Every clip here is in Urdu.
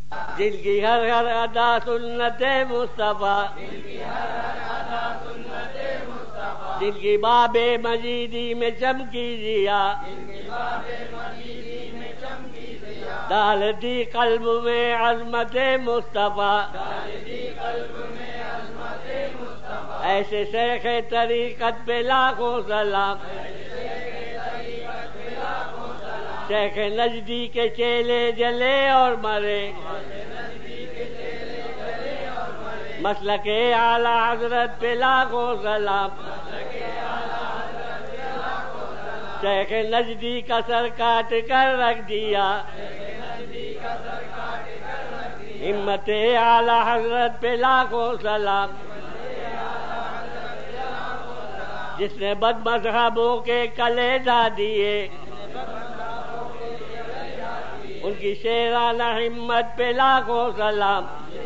دل کی ہر ہر ادا سنت مصطفیٰ، دل کی باب مجیدی میں چمکی دیا، ڈالتی قلب میں عظمت مصطفیٰ، ایسے شیخ طریقت پہ لاکھوں سلام، شیخ نجدی کے چیلے جلے اور مرے، مسلک اعلی حضرت پہ لاکھوں سلام، شیخ نجدی کا سر کاٹ کر رکھ دیا، ہمت اعلی حضرت پہ لاکھوں سلام، جس نے بد مذہبوں کے کلیجہ دیے، ان کی شیرانہ ہمت پہ لاکھوں سلام،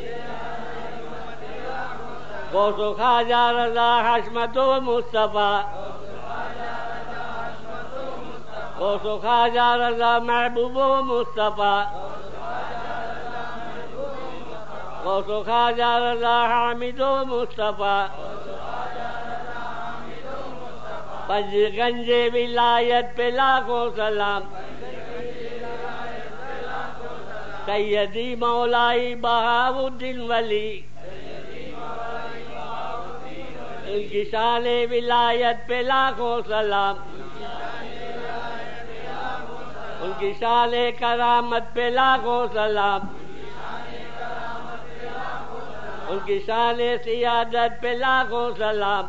غوث و خواجہ رضا حشمت و مصطفیٰ، غوث و خواجہ رضا محبوب و مصطفیٰ، غوث و خواجہ رضا حامد و مصطفیٰ، پنج گنج ولایت پہ لاکھوں سلام، سیدی مولائی بہاؤالدین ولی، ان کی شان ولایت پہ لاکھوں سلام، ان کی شان کرامت پہ لاکھوں سلام، ان کی شان سیادت پہ لاکھوں سلام،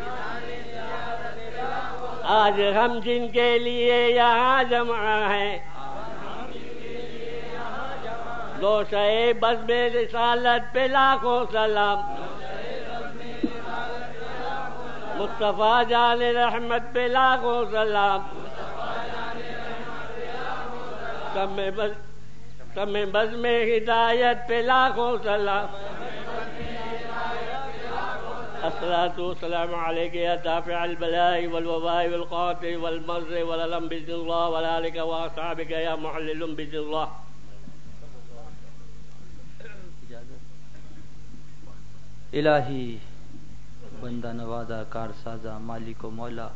آج ہم جن کے لیے یہاں جمع ہیں، دوشے بزم رسالت پہ لاکھوں سلام، مصطفیٰ جان رحمت پہ لاکھوں سلام، سم بزم ہدایت پہ لاکھوں سلام، الصلاة والسلام علیک یا دافع البلاء والوباء والقاتل والمرض والالم بإذن اللہ وعلى واصحابک یا محلل بإذن اللہ۔ الہی بندہ نوازا کار سازا مالک و مولا،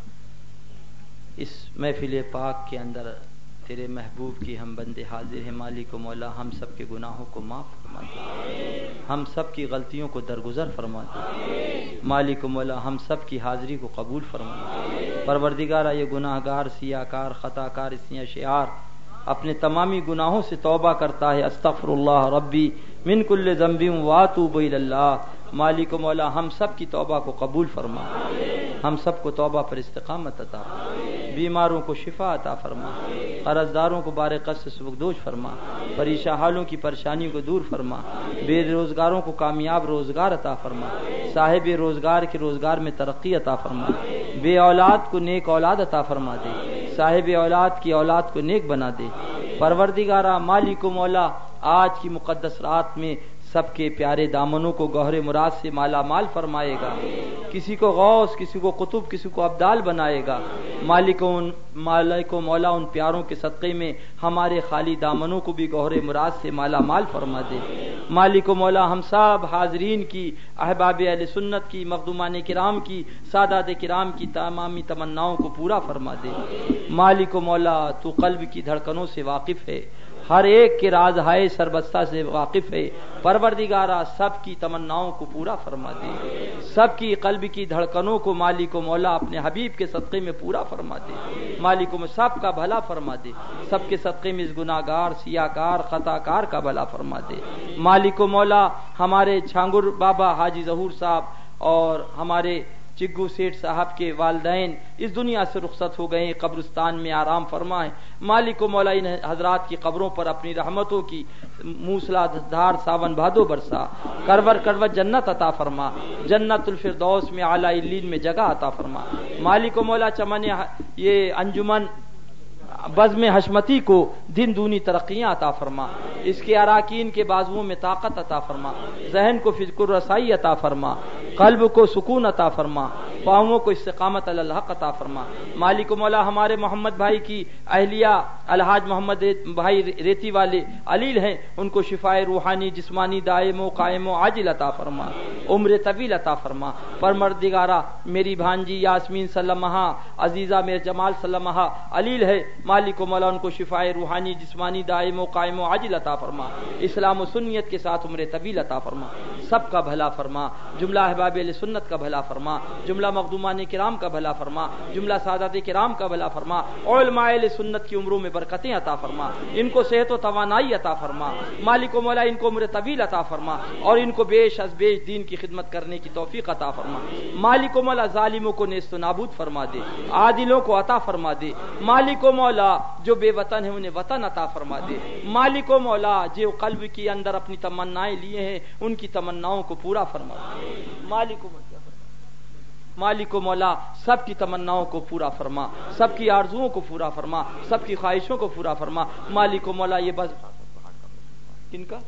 اس محفل پاک کے اندر تیرے محبوب کی ہم بندے حاضر ہیں۔ مالک و مولا ہم سب کے گناہوں کو معاف فرما دے، ہم سب کی غلطیوں کو درگزر فرما دے۔ مالک و مولا ہم سب کی حاضری کو قبول فرما دے۔ پروردگارہ یہ گناہ گار سیاہ کار خطا کار اسیاں شعار اپنے تمامی گناہوں سے توبہ کرتا ہے، استغفر اللہ ربی من کل ذنب واتوب الی اللہ۔ مالک و مولا ہم سب کی توبہ کو قبول فرما، ہم سب کو توبہ پر استقامت عطا فرما، بیماروں کو شفا عطا فرما، قرض داروں کو بار قرض سے سبکدوش فرما، پریشان حالوں کی پریشانیوں کو دور فرما، بے روزگاروں کو کامیاب روزگار عطا فرما، صاحب روزگار کے روزگار میں ترقی عطا فرما، بے اولاد کو نیک اولاد عطا فرما دے، صاحب اولاد کی اولاد کو نیک بنا دے۔ پروردگارہ مالک و مولا آج کی مقدس رات میں سب کے پیارے دامنوں کو گوہر مراد سے مالا مال فرمائے گا، کسی کو غوث، کسی کو قطب، کسی کو ابدال بنائے گا۔ مالک و مولا ان پیاروں کے صدقے میں ہمارے خالی دامنوں کو بھی گوہر مراد سے مالا مال فرما دے۔ مالک و مولا ہم سب حاضرین کی، احباب اہل سنت کی، مخدومان کرام کی، سادات کرام کی تمامی تمناؤں کو پورا فرما دے۔ مالک و مولا تو قلب کی دھڑکنوں سے واقف ہے، ہر ایک کے راز ہائے سربستہ سے واقف ہے۔ پروردگارہ سب کی تمناؤں کو پورا فرما دے، سب کی قلب کی دھڑکنوں کو مالک و مولا اپنے حبیب کے صدقے میں پورا فرما دے۔ مالک و مولا سب کا بھلا فرما دے، سب کے صدقے میں اس گناہگار سیاہکار خطاکار کا بھلا فرما دے۔ مالک و مولا ہمارے چھانگر بابا حاجی ظہور صاحب اور ہمارے چگو سیٹھ صاحب کے والدین اس دنیا سے رخصت ہو گئے ہیں، قبرستان میں آرام فرمائیں۔ مالک و مولا ان حضرات کی قبروں پر اپنی رحمتوں کی موسلا دھار ساون بھادو برسا، کرور کرور جنت عطا فرما، جنت الفردوس میں اعلی علین میں جگہ عطا فرما۔ مالک و مولا چمن یہ انجمن بزم حشمتی کو دن دونی ترقیاں عطا فرما، اس کے اراکین کے بازوؤں میں طاقت عطا فرما، ذہن کو فکر رسائی عطا فرما، قلب کو سکون عطا فرما، پاؤں کو استقامت علی الحق عطا فرما۔ مالک و مولا ہمارے محمد بھائی کی اہلیہ الحاج محمد بھائی ریتی والے علیل ہیں، ان کو شفائے روحانی جسمانی دائم و قائم و عاجل عطا فرما، عمر طویل عطا فرما۔ پروردگارا میری بھانجی یاسمین سلمہ عزیزہ میرے جمال سلمہ علیل ہے، مالک و مولا ان کو شفائے روحانی جسمانی دائم و قائم و عاجل عطا فرما، اسلام و سنیت کے ساتھ عمر طویل عطا فرما، سب کا بھلا فرما، جملہ احباب اہل سنت کا بھلا فرما، جملہ مخدومان کرام کا بھلا فرما، جملہ سادات کرام کا بھلا فرما، علماء اہل سنت کی عمروں میں برکتیں عطا فرما، ان کو صحت و توانائی عطا فرما، مالک و مولا ان کو عمر طویل عطا فرما، اور ان کو بیش از بیش دین کی خدمت کرنے کی توفیق عطا فرما۔ مالک و مولا ظالموں کو نیست و نابود فرما دے، عادلوں کو عطا فرما دے، مالک و مولا جو بے وطن ہیں انہیں وطن عطا فرما دے، مالک و مولا جو قلب کے اندر اپنی تمنائیں لیے ہیں ان کی تمناؤں کو پورا فرما دے، مالک و مولا سب کی تمناؤں کو پورا فرما، سب کی آرزوؤں کو پورا فرما، سب کی خواہشوں کو پورا فرما۔ مالک و مولا یہ بس کن کا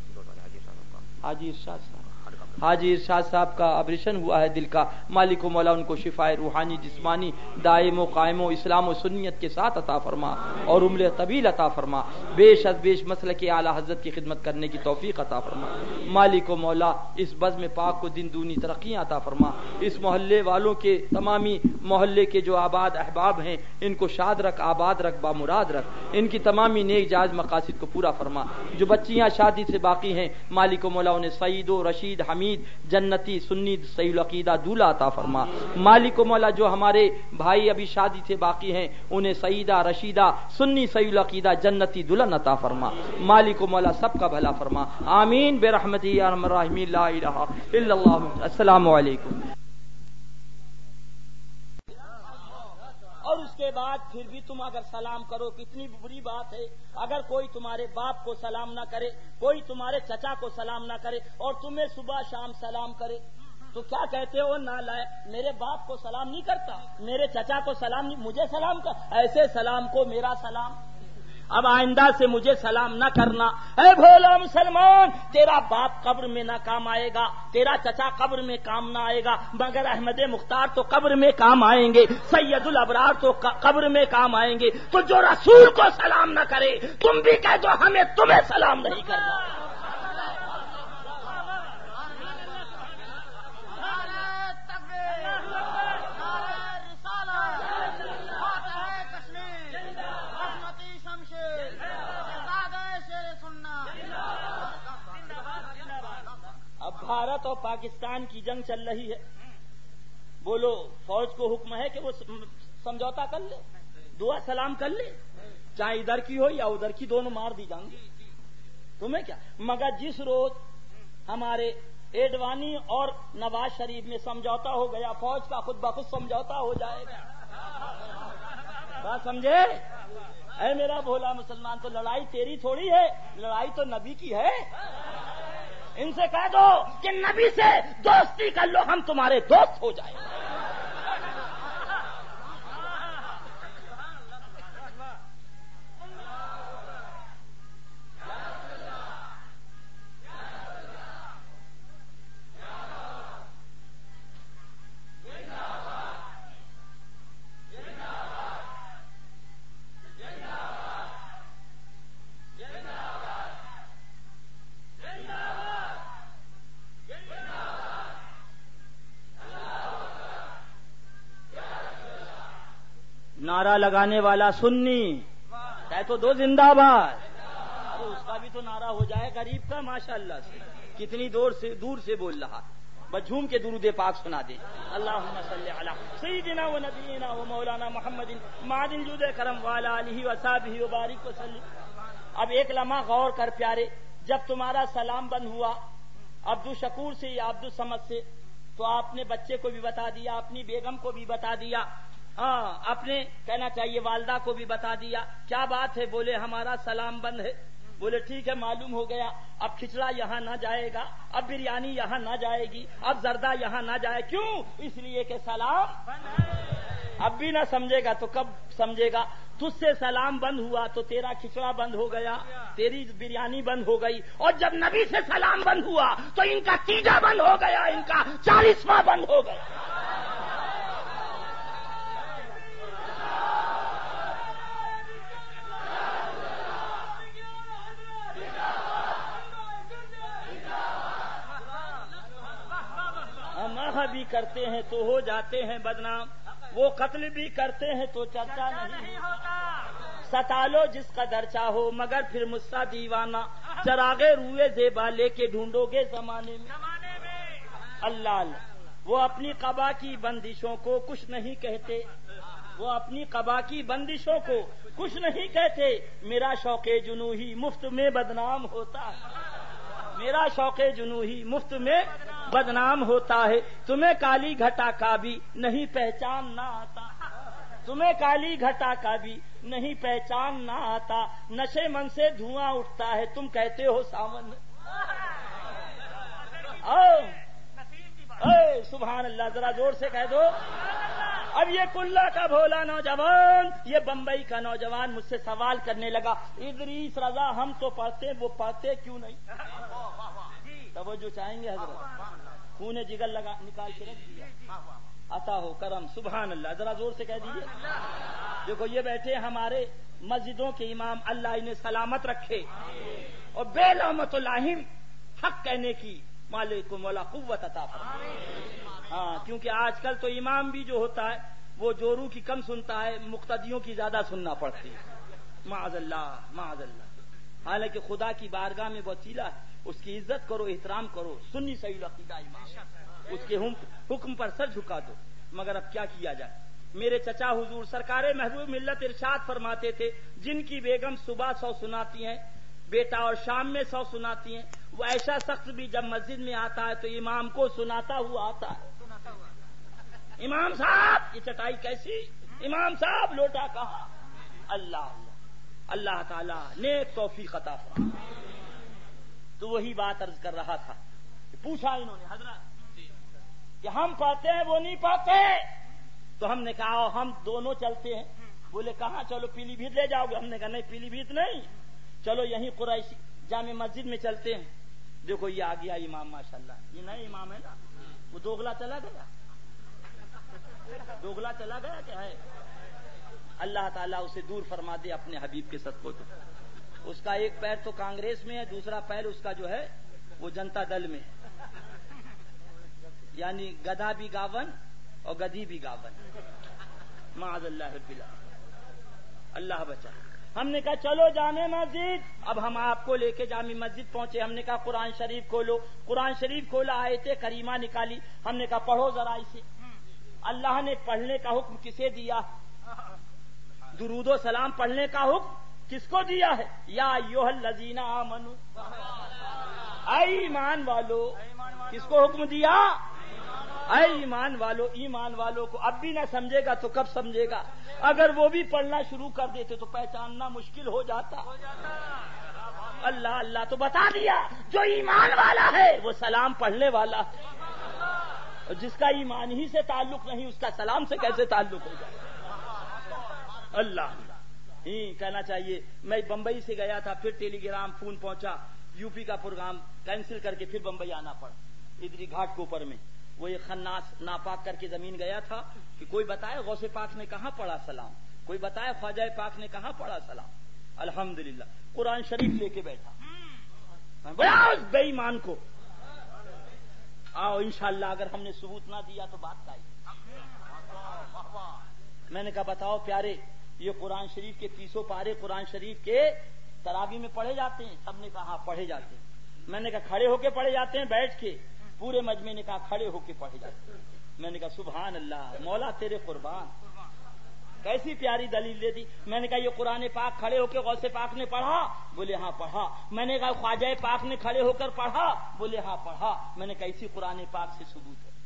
حاجی ارشاد صاحب کا آپریشن ہوا ہے دل کا، مالک و مولا ان کو شفائے روحانی جسمانی دائم و قائم و اسلام و سنیت کے ساتھ عطا فرما اور عمر طویل عطا فرما، بیش از بیش مسلک اعلی حضرت کی خدمت کرنے کی توفیق عطا فرما۔ مالک و مولا اس بزم پاک کو دن دونی ترقیاں عطا فرما، اس محلے والوں کے تمامی محلے کے جو آباد احباب ہیں ان کو شاد رکھ، آباد رکھ، بامراد رکھ، ان کی تمامی نیک جائز مقاصد کو پورا فرما۔ جو بچیاں شادی سے باقی ہیں مالک و مولا انہیں سعید و رشید حمید جنتی سنی صحیح العقیدہ دولہا عطا فرما۔ مالک و مولا جو ہمارے بھائی ابھی شادی سے باقی ہیں انہیں سعیدہ رشیدہ سنی صحیح العقیدہ جنتی دلہن عطا فرما۔ مالک و مولا سب کا بھلا فرما، آمین برحمتہ یا ارحم الراحمین، لا الہ الا اللہ۔ السلام علیکم۔ اور اس کے بعد پھر بھی تم اگر سلام کرو کتنی بری بات ہے، اگر کوئی تمہارے باپ کو سلام نہ کرے، کوئی تمہارے چچا کو سلام نہ کرے اور تمہیں صبح شام سلام کرے تو کیا کہتے ہو؟ نالائق، میرے باپ کو سلام نہیں کرتا، میرے چچا کو سلام نہیں، مجھے سلام کر، ایسے سلام کو میرا سلام۔ اب آئندہ سے مجھے سلام نہ کرنا۔ اے بھولا مسلمان، تیرا باپ قبر میں نہ کام آئے گا، تیرا چچا قبر میں کام نہ آئے گا، مگر احمد مختار تو قبر میں کام آئیں گے، سید الابرار تو قبر میں کام آئیں گے۔ تو جو رسول کو سلام نہ کرے تم بھی کہہ دو ہمیں تمہیں سلام نہیں کرنا۔ بھارت اور پاکستان کی جنگ چل رہی ہے، بولو فوج کو حکم ہے کہ وہ سمجھوتا کر لے، دعا سلام کر لے، چاہے ادھر کی ہو یا ادھر کی، دونوں مار دی جائیں گی، تمہیں کیا۔ مگر جس روز ہمارے ایڈوانی اور نواز شریف میں سمجھوتا ہو گیا، فوج کا خود بخود سمجھوتا ہو جائے گا، بات سمجھے؟ اے میرا بھولا مسلمان، تو لڑائی تیری تھوڑی ہے، لڑائی تو نبی کی ہے۔ ان سے کہہ دو کہ نبی سے دوستی کر لو، ہم تمہارے دوست ہو جائیں۔ نعرہ لگانے والا سنی کہہ تو دو زندہ باد، اس کا بھی تو نعرہ ہو جائے غریب کا، ماشاءاللہ سے کتنی دور سے بول رہا، بس جھوم کے درود پاک سنا دے۔ اللہم صلی علی سیدنا و نبینا و مولانا محمد معدن جود کرم وعلی آلہ و صحبہ و بارک وسلم۔ اب ایک لمحہ غور کر پیارے، جب تمہارا سلام بند ہوا عبد الشکور سے یا عبد الصمد سے، تو آپ نے بچے کو بھی بتا دیا، اپنی بیگم کو بھی بتا دیا، ہاں اپنے کہنا چاہیے والدہ کو بھی بتا دیا۔ کیا بات ہے؟ بولے ہمارا سلام بند ہے۔ بولے ٹھیک ہے، معلوم ہو گیا، اب کھچڑا یہاں نہ جائے گا، اب بریانی یہاں نہ جائے گی، اب زردہ یہاں نہ جائے، کیوں؟ اس لیے کہ سلام بند ہے۔ اب بھی نہ سمجھے گا تو کب سمجھے گا؟ تجھ سے سلام بند ہوا تو تیرا کھچڑا بند ہو گیا، تیری بریانی بند ہو گئی، اور جب نبی سے سلام بند ہوا تو ان کا تیجا بند ہو گیا، ان کا 40واں بند ہو گیا۔ ہم بھی کرتے ہیں تو ہو جاتے ہیں بدنام، وہ قتل بھی کرتے ہیں تو چرچا نہیں ہوتا۔ ستالو جس قدر چاہو مگر پھر مجھسا دیوانہ، چراغے روئے زیبا لے کے ڈھونڈو گے زمانے میں۔ اللہ اللہ، وہ اپنی قبا کی بندشوں کو کچھ نہیں کہتے، وہ اپنی قبا کی بندشوں کو کچھ نہیں کہتے، میرا شوق جنوحی مفت میں بدنام ہوتا ہے، میرا شوق جنوحی مفت میں بدنام ہوتا ہے۔ تمہیں کالی گھٹا کا بھی نہیں پہچاننا آتا، تمہیں کالی گھٹا کا بھی نہیں پہچاننا آتا، نشے من سے دھواں اٹھتا ہے تم کہتے ہو ساون۔ سبحان اللہ، ذرا زور سے کہہ دو۔ اب یہ کلا کا بھولا نوجوان، یہ بمبئی کا نوجوان مجھ سے سوال کرنے لگا، ادریس رضا ہم تو پڑھتے وہ پڑھتے کیوں نہیں؟ توجہ چاہیں گے حضرت؟ خون جگر لگا نکال کے رکھ دیا، عطا ہو کرم، سبحان اللہ، ذرا زور سے کہہ دیجیے۔ دیکھو یہ بیٹھے ہمارے مسجدوں کے امام، اللہ انہیں سلامت رکھے اور بے لامت الہم حق کہنے کی مالک کو مولا قوت عطا فرمائے۔ ہاں، کیونکہ آج کل تو امام بھی جو ہوتا ہے وہ جورو کی کم سنتا ہے، مقتدیوں کی زیادہ سننا پڑتی ہے، معاذ اللہ معاذ اللہ۔ حالانکہ خدا کی بارگاہ میں وسیلہ ہے، اس کی عزت کرو، احترام کرو، سنی صحیح العقیدہ امام، اس کے حکم پر سر جھکا دو۔ مگر اب کیا کیا جائے؟ میرے چچا حضور سرکار محبوب ملت ارشاد فرماتے تھے، جن کی بیگم صبح 100 سناتی ہیں بیٹا اور شام میں 100 سناتی ہیں، وہ ایسا شخص بھی جب مسجد میں آتا ہے تو امام کو سناتا ہوا آتا ہے۔ امام صاحب یہ چٹائی کیسی، امام صاحب لوٹا کہاں؟ اللہ اللہ تعالیٰ نیک توفیق عطا فرمائے۔ تو وہی بات عرض کر رہا تھا، پوچھا انہوں نے حضرت کہ ہم پڑھتے ہیں وہ نہیں پڑھتے، تو ہم نے کہا ہم دونوں چلتے ہیں۔ بولے کہاں چلو؟ پیلی بھیت لے جاؤ گے؟ ہم نے کہا نہیں پیلی بھیت نہیں، چلو یہیں قریشی جامع مسجد میں چلتے ہیں۔ دیکھو یہ آ گیا امام، ماشاءاللہ یہ نئے امام ہے نا، وہ دوغلا چلا گیا، دوغلا چلا گیا کیا ہے؟ اللہ تعالیٰ اسے دور فرما دے اپنے حبیب کے صدقے تو۔ اس کا ایک پیر تو کانگریس میں ہے، دوسرا پیر اس کا جو ہے وہ جنتا دل میں، یعنی گدھا بھی گاون اور گدھی بھی گاون، معاذ اللہ رب العالمین، اللہ بچا۔ ہم نے کہا چلو جامع مسجد، اب ہم آپ کو لے کے جامع مسجد پہنچے۔ ہم نے کہا قرآن شریف کھولو، قرآن شریف کھولا، آیت کریمہ نکالی، ہم نے کہا پڑھو ذرا اسے۔ اللہ نے پڑھنے کا حکم کسے دیا؟ درود و سلام پڑھنے کا حکم کس کو دیا ہے؟ یا ایھا الذین آمنوا، اے ایمان والو، کس کو حکم دیا؟ اے ایمان والو، ایمان والوں کو۔ اب بھی نہ سمجھے گا تو کب سمجھے گا؟ اگر وہ بھی پڑھنا شروع کر دیتے تو پہچاننا مشکل ہو جاتا۔ اللہ اللہ تو بتا دیا، جو ایمان والا ہے وہ سلام پڑھنے والا ہے، اور جس کا ایمان ہی سے تعلق نہیں اس کا سلام سے کیسے تعلق ہوگا؟ اللہ کہنا چاہیے۔ میں بمبئی سے گیا تھا، پھر ٹیلی گرام فون پہنچا، یو پی کا پروگرام کینسل کر کے پھر بمبئی آنا پڑا، ادری گھاٹ کے اوپر میں۔ وہ ایک خناس ناپاک کر کے زمین گیا تھا کہ کوئی بتائے غوث پاک نے کہاں پڑھا سلام، کوئی بتائے خواجہ پاک نے کہاں پڑھا سلام۔ الحمدللہ قرآن شریف لے کے بیٹھا، بڑا اس بے ایمان کو آؤ انشاءاللہ اگر ہم نے ثبوت نہ دیا تو بات آئی۔ میں نے کہا بتاؤ پیارے، یہ قرآن شریف کے 30 پارے قرآن شریف کے تراویح میں پڑھے جاتے ہیں؟ سب نے کہا پڑھے جاتے ہیں۔ میں نے کہا کھڑے ہو کے پڑھے جاتے ہیں بیٹھ کے؟ پورے مجمع نے کہا کھڑے ہو کے پڑھے جاتے ہیں۔ میں نے کہا سبحان اللہ، مولا تیرے قربان، کیسی پیاری دلیل دے دی۔ میں نے کہا یہ قرآن پاک کھڑے ہو کے غوث پاک نے پڑھا؟ بولے ہاں پڑھا۔ میں نے کہا خواجہ پاک نے کھڑے ہو کر پڑھا؟ بولے ہاں پڑھا۔ میں نے کہا اسی قرآن پاک سے ثبوت ہے۔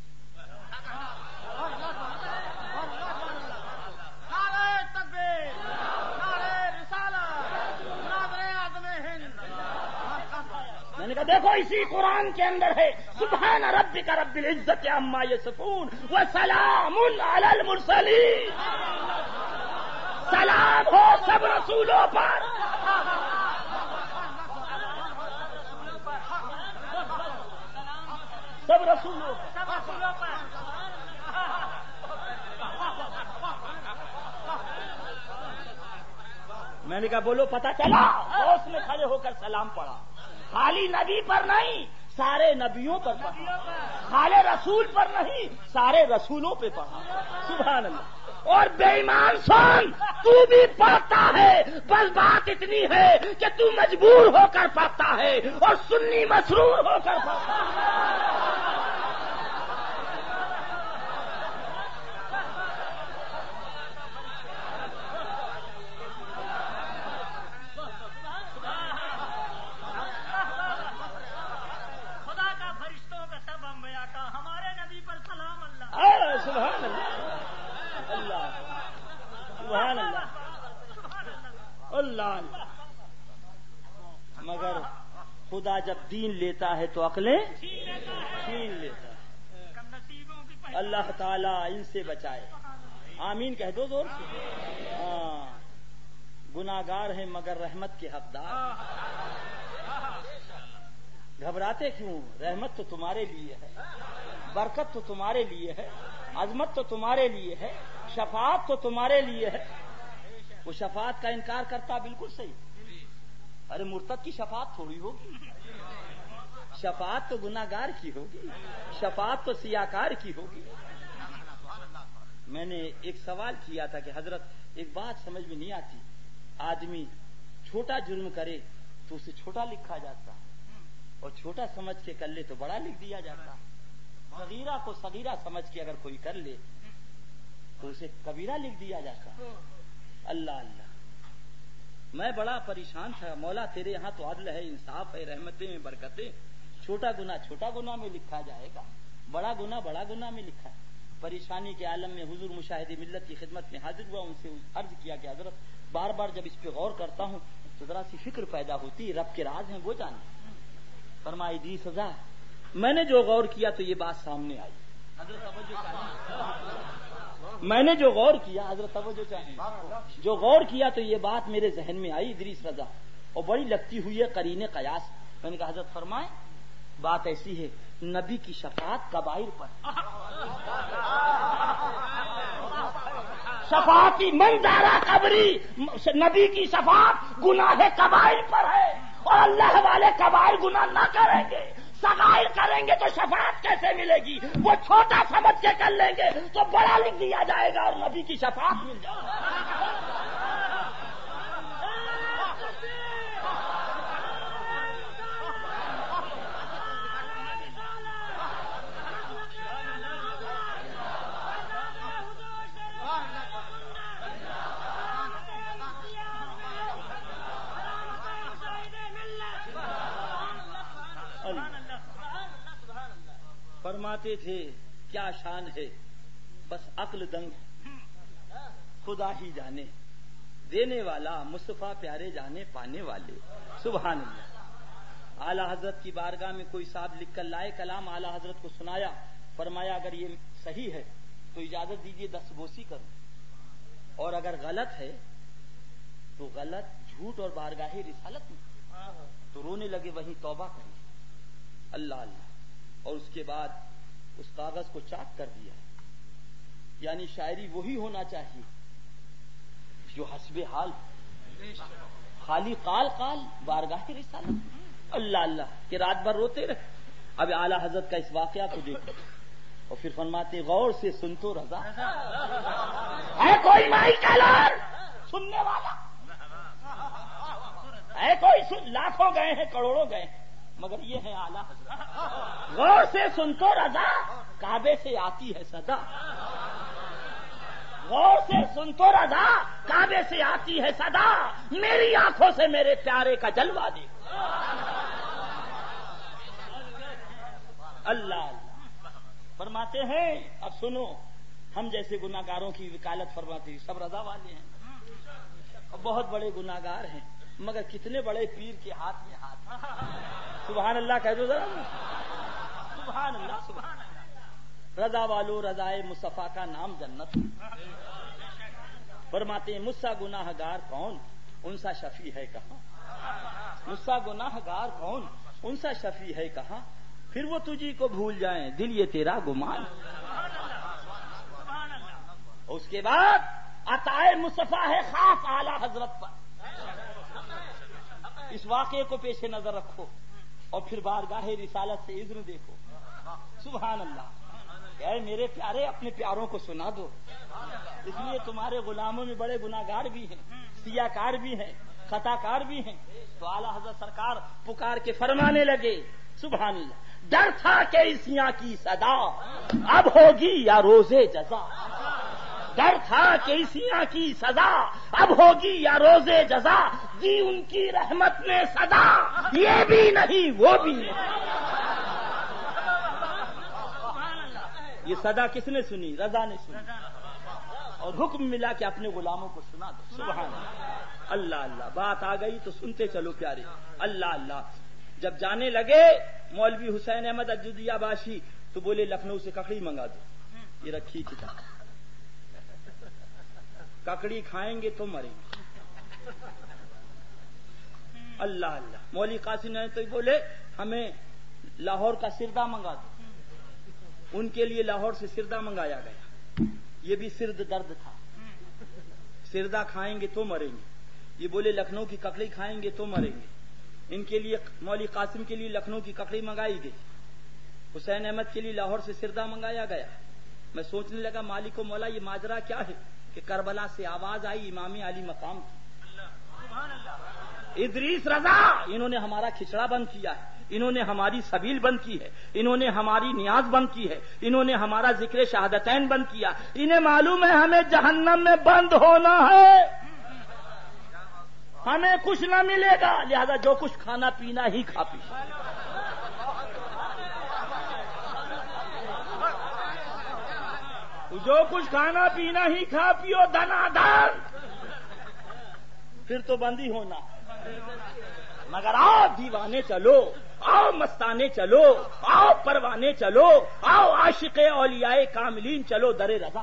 میں نے کہا دیکھو اسی قرآن کے اندر ہے سبحان ربک رب العزت عما یصفون وسلام علی المرسلین، سلام ہو سب رسولوں پر، سب رسولوں پر۔ میں نے کہا بولو پتہ چلا؟ اس میں کھڑے ہو کر سلام پڑھا، خالی نبی پر نہیں سارے نبیوں پر پڑھا، خالی رسول پر نہیں سارے رسولوں پہ پڑھا، سبحان اللہ۔ اور بے ایمان سن، تو بھی پڑھتا ہے، بس بات اتنی ہے کہ تو مجبور ہو کر پڑھتا ہے اور سنی مسرور ہو کر پڑھتا ہے۔ سبحان اللہ، اللہ سبحان اللہ، اللہ۔ مگر خدا جب دین لیتا ہے تو عقلیں چھین لیتا ہے۔ اللہ تعالیٰ ان سے بچائے، آمین کہہ دو زور سے۔ ہاں، گناہگار ہیں مگر رحمت کے حقدار۔ گھبراتے کیوں؟ رحمت تو تمہارے لیے ہے، برکت تو تمہارے لیے ہے، عظمت تو تمہارے لیے ہے، شفاعت تو تمہارے لیے ہے۔ وہ شفاعت کا انکار کرتا بالکل صحیح، ارے مرتد کی شفاعت تھوڑی ہوگی، شفاعت تو گناہگار کی ہوگی، شفاعت تو سیاکار کی ہوگی۔ میں نے ایک سوال کیا تھا کہ حضرت ایک بات سمجھ میں نہیں آتی، آدمی چھوٹا جرم کرے تو اسے چھوٹا لکھا جاتا اور چھوٹا سمجھ کے کر لے تو بڑا لکھ دیا جاتا، صغیرہ کو صغیرہ سمجھ کے اگر کوئی کر لے تو اسے کبیرہ لکھ دیا جاتا۔ اللہ اللہ، میں بڑا پریشان تھا، مولا تیرے یہاں تو عدل ہے، انصاف ہے، رحمتیں میں برکتیں، چھوٹا گناہ میں لکھا جائے گا، بڑا گناہ میں لکھا ہے۔ پریشانی کے عالم میں حضور مشاہد ملت کی خدمت میں حاضر ہوا، ان سے عرض کیا کہ حضرت بار بار جب اس پہ غور کرتا ہوں تو ذرا سی فکر پیدا ہوتی ہے، رب کے راز ہیں وہ جانے۔ فرمائی دی سزا، میں نے جو غور کیا تو یہ بات سامنے آئی، میں نے جو غور کیا، حضرت توجہ چاہیے، جو غور کیا تو یہ بات میرے ذہن میں آئی ادریس رضا، اور بڑی لگتی ہوئی ہے قرین قیاس۔ میں نے کہا حضرت فرمائیں بات ایسی ہے، نبی کی شفاعت کبائر پر، شفاعتی منظارہ قبری، نبی کی شفاعت گناہ کبائر پر ہے، اور اللہ والے کبائر گناہ نہ کریں گے، صغائر کریں گے تو شفاعت کیسے ملے گی؟ وہ چھوٹا سمجھ کے کر لیں گے تو بڑا لکھ دیا جائے گا اور نبی کی شفاعت مل جائے گی۔ فرماتے تھے کیا شان ہے، بس عقل دنگ خدا ہی جانے، دینے والا مصطفیٰ پیارے جانے پانے والے، سبحان اللہ۔ اعلی حضرت کی بارگاہ میں کوئی صاحب لکھ کر لائے کلام، اعلی حضرت کو سنایا، فرمایا اگر یہ صحیح ہے تو اجازت دیجیے 10 بوسی کروں، اور اگر غلط ہے تو غلط جھوٹ اور بارگاہ رسالت میں، تو رونے لگے وہیں توبہ کری، اللہ اللہ۔ اور اس کے بعد اس کاغذ کو چاک کر دیا، یعنی شاعری وہی ہونا چاہیے جو حسب حال، خالی قال بارگاہ کی رسالت، اللہ اللہ کہ رات بھر روتے رہے۔ اب اعلی حضرت کا اس واقعہ کو دیکھو اور پھر فرماتے غور سے سن تو رضا، ہے کوئی مائی کلار سننے والا، ہے کوئی لاکھوں گئے ہیں کروڑوں گئے ہیں، مگر یہ ہے اعلی حضرت، غور سے سن تو رضا کعبے سے آتی ہے صدا، غور سے سن تو رضا کعبے سے آتی ہے صدا، میری آنکھوں سے میرے پیارے کا جلوہ دیکھو، اللہ اللہ۔ فرماتے ہیں اب سنو، ہم جیسے گناہگاروں کی وکالت فرماتے ہیں، سب رضا والے ہیں، بہت بڑے گناہگار ہیں، مگر کتنے بڑے پیر کے ہاتھ میں ہاتھ سبحان اللہ کہہ دو ذرا. سبحان اللہ سبحان اللہ. رضا والو رضائے مصطفیٰ کا نام جنت. فرماتے ہیں مجھ سا گناہ گار کون ان سا شفیع ہے کہاں. مجھ سا گناہ گار کون ان سا شفیع ہے کہاں. پھر وہ تجھی کو بھول جائیں دل یہ تیرا گمان. اس کے بعد عطائے مصطفیٰ ہے خاص اعلی حضرت پر. اس واقعے کو پیش نظر رکھو اور پھر بارگاہ رسالت سے اذن دیکھو. سبحان اللہ. اے میرے پیارے اپنے پیاروں کو سنا دو. اس لیے تمہارے غلاموں میں بڑے گناہگار بھی ہیں, سیاہ کار بھی ہیں, خطا کار بھی ہیں. تو اعلیٰ حضرت سرکار پکار کے فرمانے لگے سبحان اللہ. ڈر تھا کہ عیسیاں کی صدا اب ہوگی یا روزے جزا. ڈر تھا کہ عیسیاں کی سزا اب ہوگی یا روزے جزا. دی ان کی رحمت نے صدا یہ بھی نہیں وہ بھی نہیں. یہ صدا کس نے سنی؟ رضا نے سنی. اور حکم ملا کہ اپنے غلاموں کو سنا دو. سبحان اللہ. اللہ اللہ. بات آ گئی تو سنتے چلو پیارے. اللہ اللہ. جب جانے لگے مولوی حسین احمد اجودیہ باشی تو بولے لکھنؤ سے ککڑی منگا دو. یہ رکھی کتاب. ککڑی کھائیں گے تو مریں گے. اللہ اللہ. مولوی قاسم نے تو بولے ہمیں لاہور کا سردہ منگا دو. ان کے لیے لاہور سے سردہ منگایا گیا. یہ بھی سرد درد تھا. سردہ کھائیں گے تو مریں گے. یہ بولے لکھنؤ کی ککڑی کھائیں گے تو مریں گے. ان کے لیے مولوی قاسم کے لیے لکھنؤ کی ککڑی منگائی گئی. حسین احمد کے لیے لاہور سے سردہ منگایا گیا. میں سوچنے لگا مالک و مولا یہ ماجرا کیا ہے کہ کربلا سے آواز آئی امام علی مقام کی. ادریس رضا انہوں نے ہمارا کھچڑا بند کیا ہے. انہوں نے ہماری سبیل بند کی ہے. انہوں نے ہماری نیاز بند کی ہے. انہوں نے ہمارا ذکر شہادتین بند کیا. انہیں معلوم ہے ہمیں جہنم میں بند ہونا ہے. ہمیں کچھ نہ ملے گا لہذا جو کچھ کھانا پینا ہی کھا پی. جو کچھ کھانا پینا ہی کھا پیو دنا دن. پھر تو بند ہی ہونا. مگر آؤ دیوانے چلو, آؤ مستانے چلو, آؤ پروانے چلو, آؤ عاشق اولیاء کاملین چلو در رضا.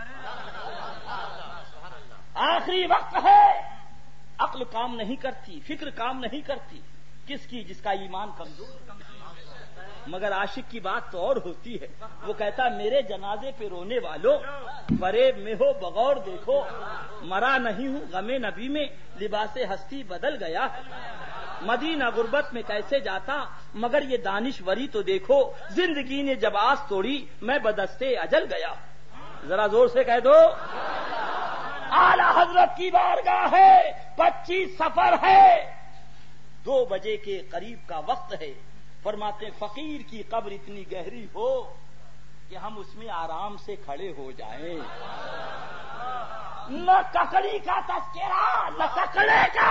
آخری وقت ہے. عقل کام نہیں کرتی, فکر کام نہیں کرتی. کس کی؟ جس کا ایمان کمزور. مگر عاشق کی بات تو اور ہوتی ہے. وہ کہتا میرے جنازے پہ رونے والوں فریب میں ہو بغور دیکھو. مرا نہیں ہوں غم نبی میں لباس ہستی بدل گیا. مدینہ غربت میں کیسے جاتا مگر یہ دانشوری تو دیکھو. زندگی نے جب آس توڑی میں بدستے اجل گیا. ذرا زور سے کہہ دو. اعلی حضرت کی بارگاہ ہے. 25 سفر ہے. 2 بجے کے قریب کا وقت ہے. فرماتے فقیر کی قبر اتنی گہری ہو کہ ہم اس میں آرام سے کھڑے ہو جائیں. نہ ککڑی کا تذکرہ نہ ککڑے کا,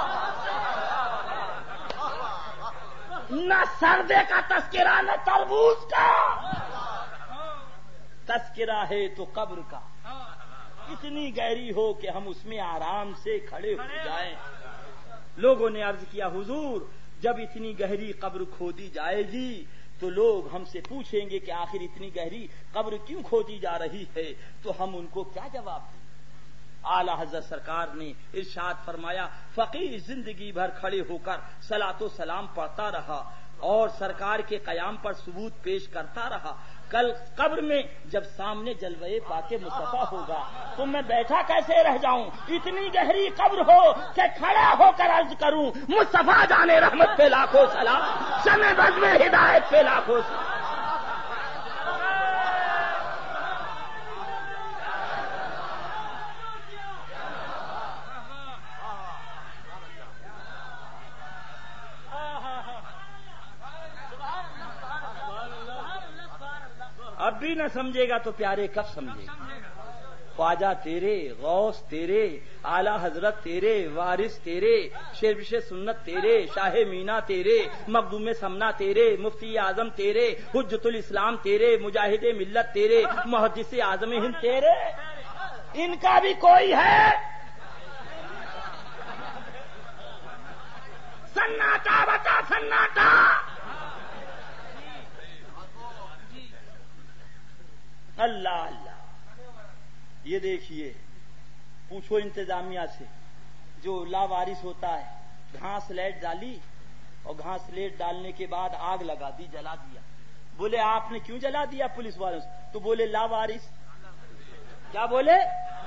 نہ سردے کا تذکرہ نہ تربوز کا. تذکرہ ہے تو قبر کا اتنی گہری ہو کہ ہم اس میں آرام سے کھڑے ہو جائیں. لوگوں نے عرض کیا حضور جب اتنی گہری قبر کھودی جائے گی تو لوگ ہم سے پوچھیں گے کہ آخر اتنی گہری قبر کیوں کھودی جا رہی ہے, تو ہم ان کو کیا جواب دیں. اعلی حضرت سرکار نے ارشاد فرمایا فقیر زندگی بھر کھڑے ہو کر صلاۃ و سلام پڑھتا رہا اور سرکار کے قیام پر ثبوت پیش کرتا رہا. کل قبر میں جب سامنے جلوے پاک مصطفیٰ ہوگا تو میں بیٹھا کیسے رہ جاؤں. اتنی گہری قبر ہو کہ کھڑا ہو کر عرض کروں مصطفیٰ جانے رحمت پہ لاکھوں سلام, شمع بز میں ہدایت پہ لاکھوں سلام. اب بھی نہ سمجھے گا تو پیارے کب سمجھے گا. خواجہ تیرے, غوث تیرے, اعلی حضرت تیرے, وارث تیرے, شیربش سنت تیرے, شاہ مینا تیرے, مخدوم سمنا تیرے, مفتی اعظم تیرے, حجت الاسلام تیرے, مجاہد ملت تیرے, محدث اعظم ہند تیرے. ان کا بھی کوئی ہے. सन्नाटा बचा सन्नाटा। अल्लाह अल्लाह। ये देखिए, पूछो इंतजामिया से, जो लावारिस होता है, घास लेट डाली और घास लेट डालने के बाद आग लगा दी, जला दिया। बोले आपने क्यों जला दिया पुलिस वालों से? तो बोले लावारिस। क्या बोले?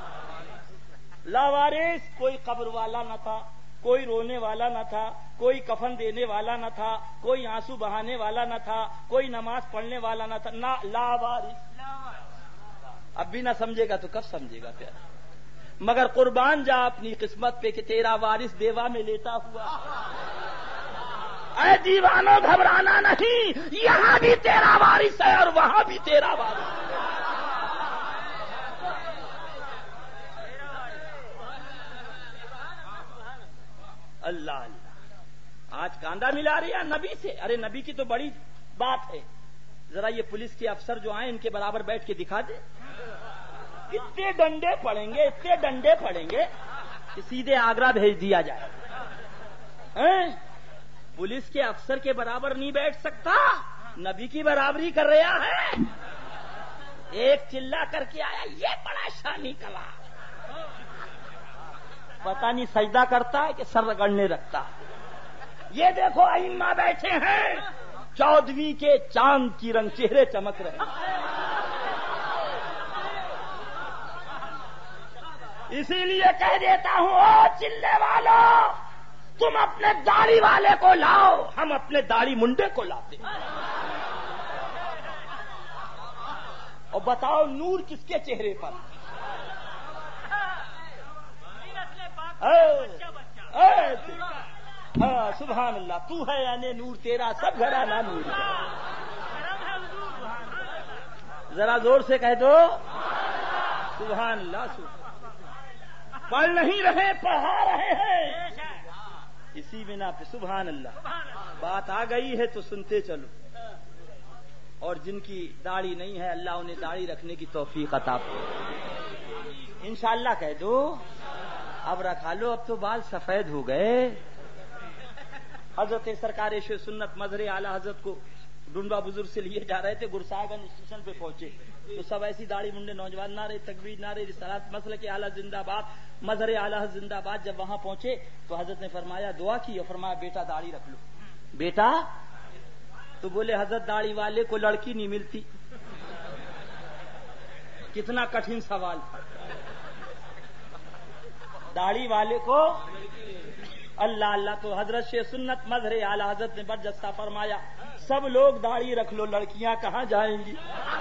लावारिस। कोई कब्र वाला न था, कोई रोने वाला न था, कोई कफन देने वाला न था, कोई आंसू बहाने वाला न था, कोई नमाज पढ़ने वाला न था, ना लावारिस। अब भी ना समझेगा तो कब समझेगा प्यार? मगर कुर्बान जा अपनी किस्मत पे कि तेरा वारिस देवा में लेटा हुआ। ऐ दीवानो घबराना नहीं, यहां भी तेरा वारिस है और वहां भी तेरा वारिस। अल्लाह अल्लाह। आज कांदा मिला रही है नबी से। अरे नबी की तो बड़ी बात है। जरा ये पुलिस के अफसर जो आए इनके बराबर बैठ के दिखा दे। इतने डंडे पड़ेंगे, इतने डंडे पड़ेंगे कि सीधे आगरा भेज दिया जाए। पुलिस के अफसर के बराबर नहीं बैठ सकता, नबी की बराबरी कर रहा है। एक चिल्ला करके आया, ये बड़ा शानी कला। पता नहीं सजदा करता है कि सर रगड़ने रखता है। ये देखो अइम्मा बैठे हैं, 14वीं के चांद की रंग चेहरे चमक रहे हैं। इसीलिए कह देता हूं, ओ चिल्ले वालों, तुम अपने दाढ़ी वाले को लाओ, हम अपने दाढ़ी मुंडे को लाते। और बताओ नूर किसके चेहरे पर? सुभान अल्लाह। तू है यानी नूर, तेरा सब घराना नूर है। जरा जोर से कह दो सुभान अल्लाह। पढ़ नहीं रहे, पढ़ा रहे हैं इसी बिना पे। सुभान अल्लाह। बात आ गई है तो सुनते चलो। और जिनकी दाढ़ी नहीं है, अल्लाह उन्हें दाढ़ी रखने की तौफीक अता फरमाए। इंशाअल्लाह कह दो। अब रखा लो, अब तो बाल सफेद हो गए। हजरत सरकार सुन्नत मजहर आला हजरत को डुंडा बुजुर्ग से लिए जा रहे थे, गुरसागंज स्टेशन पे पहुंचे तो सब ऐसी दाढ़ी मुंडे नौजवान नारे तकबीर, नारे रिसालत, मसल के आला जिंदाबाद, मजहर आला जिंदाबाद। जब वहां पहुंचे तो हजरत ने फरमाया, दुआ की और फरमाया, बेटा दाढ़ी रख लो। बेटा? तो बोले हजरत दाढ़ी वाले को लड़की नहीं मिलती। कितना कठिन सवाल था। दाढ़ी वाले को अल्लाह अल्लाह। तो हजरत शेख सुन्नत मजहर आला हजरत ने बरजस्ता फरमाया, सब लोग दाढ़ी रख लो, लड़कियां कहां जाएंगी?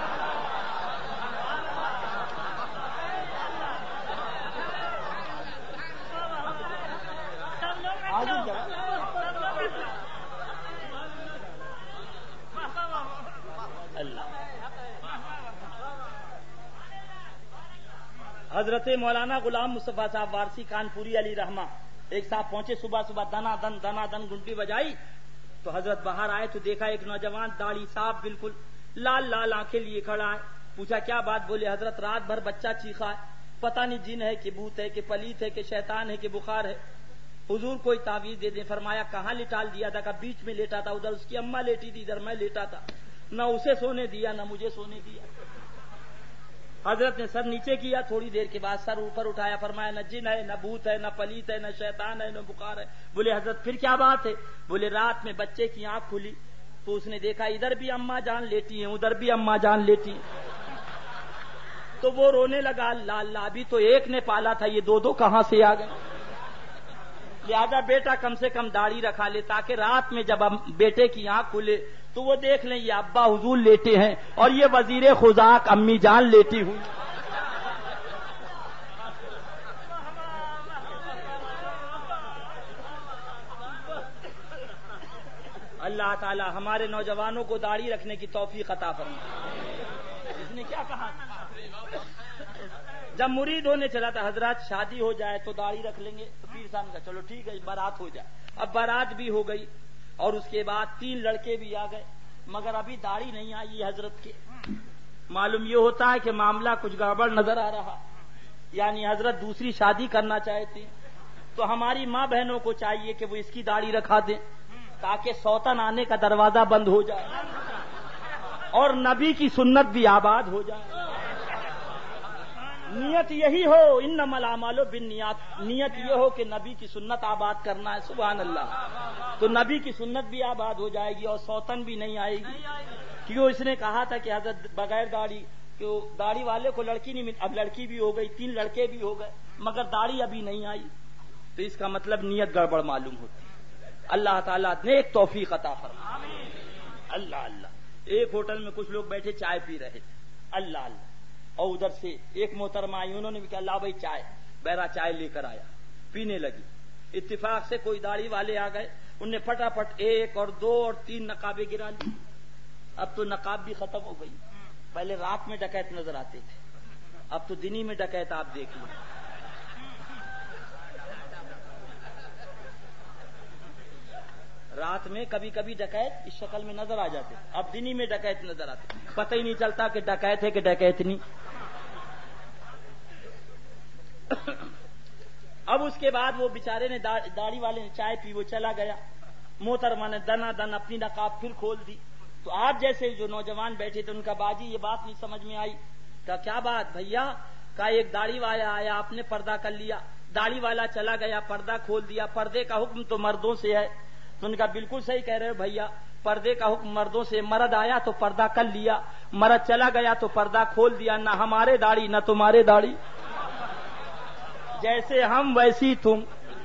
हजरत मौलाना गुलाम मुस्तफा साहब वारसी कानपुरी अली रहमा एक साहब पहुंचे, सुबह सुबह दना दन घंटी बजाई तो हजरत बाहर आए तो देखा एक नौजवान दाढ़ी साहब बिल्कुल लाल लाल आंखें लिए खड़ा है। पूछा क्या बात? बोले हजरत रात भर बच्चा चीखा है, पता नहीं जिन है कि भूत है कि पलीत है कि शैतान है कि बुखार है, हुजूर कोई तावीज दे दे। फरमाया कहाँ लिटाल दिया था? का बीच में लेटा था, उधर उसकी अम्मा लेटी थी, इधर मैं लेटा था, न उसे सोने दिया न मुझे सोने दिया। हजरत ने सर नीचे किया, थोड़ी देर के बाद सर ऊपर उठाया, फरमाया न जिन है न भूत है न पलीत है न शैतान है न बुखार है। बोले हजरत फिर क्या बात है? बोले रात में बच्चे की आंख खुली तो उसने देखा इधर भी अम्मा जान लेटी है, उधर भी अम्मा जान लेटी है। तो वो रोने लगा, ला अभी तो एक ने पाला था, ये दो कहां से आ गए? लिहाजा बेटा कम से कम दाढ़ी रखा ले ताकि रात में जब बेटे की आंख खुले तो वो देख लें ये अब्बा हुजूर लेटे हैं और ये वजीर खुजाक अम्मी जान लेटी हुई। अल्लाह ताला हमारे नौजवानों को दाढ़ी रखने की तौफीक अता फरमाए। इसने क्या कहा? जब मुरीद होने चला था, हजरत शादी हो जाए तो दाढ़ी रख लेंगे, तो पीर साहब ने कहा चलो ठीक है बारात हो जाए। अब बारात भी हो गई और उसके बाद 3 लड़के भी आ गए, मगर अभी दाढ़ी नहीं आई हजरत के। मालूम ये होता है कि मामला कुछ गड़बड़ नजर आ रहा, यानी हजरत दूसरी शादी करना चाहते हैं। تو ہماری ماں بہنوں کو چاہیے کہ وہ اس کی داڑھی رکھا دیں تاکہ سوتن آنے کا دروازہ بند ہو جائے اور نبی کی سنت بھی آباد ہو جائے. نیت یہی ہو، انما الاعمال بالنیات، نیت یہ ہو کہ نبی کی سنت آباد کرنا ہے. سبحان اللہ. تو نبی کی سنت بھی آباد ہو جائے گی اور سوتن بھی نہیں آئے گی. کیوں اس نے کہا تھا کہ حضرت بغیر داڑھی، کہ داڑھی والے کو لڑکی نہیں ملتی. اب لڑکی بھی ہو گئی، 3 لڑکے بھی ہو گئے، مگر داڑھی ابھی نہیں آئی. تو اس کا مطلب نیت گڑبڑ معلوم ہوتی. اللہ تعالیٰ نے ایک توفیق عطا فرمائے. اللہ اللہ. ایک ہوٹل میں کچھ لوگ بیٹھے چائے پی رہے تھے. اللہ اللہ. اور ادھر سے ایک محترمہ آئی، انہوں نے بھی کہا لا بھائی چائے. بہرا چائے لے کر آیا، پینے لگی. اتفاق سے کوئی داڑھی والے آ گئے، انہوں نے پھٹافٹ 1 اور 2 اور 3 نقابیں گرا لی. اب تو نقاب بھی ختم ہو گئی. پہلے رات میں ڈکیت نظر آتے تھے، اب تو دن ہی میں ڈکیت آپ دیکھ لیں. رات میں کبھی کبھی ڈکیت اس شکل میں نظر آ جاتے، اب دن ہی میں ڈکیت نظر آتے. پتہ ہی نہیں چلتا کہ ڈکیت ہے کہ ڈکیت نہیں. اب اس کے بعد وہ بیچارے نے داڑھی والے نے چائے پی، وہ چلا گیا. محترمہ نے دنا دن اپنی نقاب پھر کھول دی. تو آپ جیسے جو نوجوان بیٹھے تھے ان کا باجی یہ بات نہیں سمجھ میں آئی. کہا کیا بات بھیا؟ کہا ایک داڑھی والا آیا، آپ نے پردہ کر لیا. داڑھی والا چلا گیا، پردہ کھول دیا. پردے کا حکم تو مردوں سے ہے. تو ان کا بالکل صحیح کہہ رہے ہو بھیا، پردے کا حکم مردوں سے. مرد آیا تو پردہ کر لیا، مرد چلا گیا تو پردہ کھول دیا. نہ ہمارے داڑھی نہ تمہارے داڑھی، جیسے ہم ویسی تم.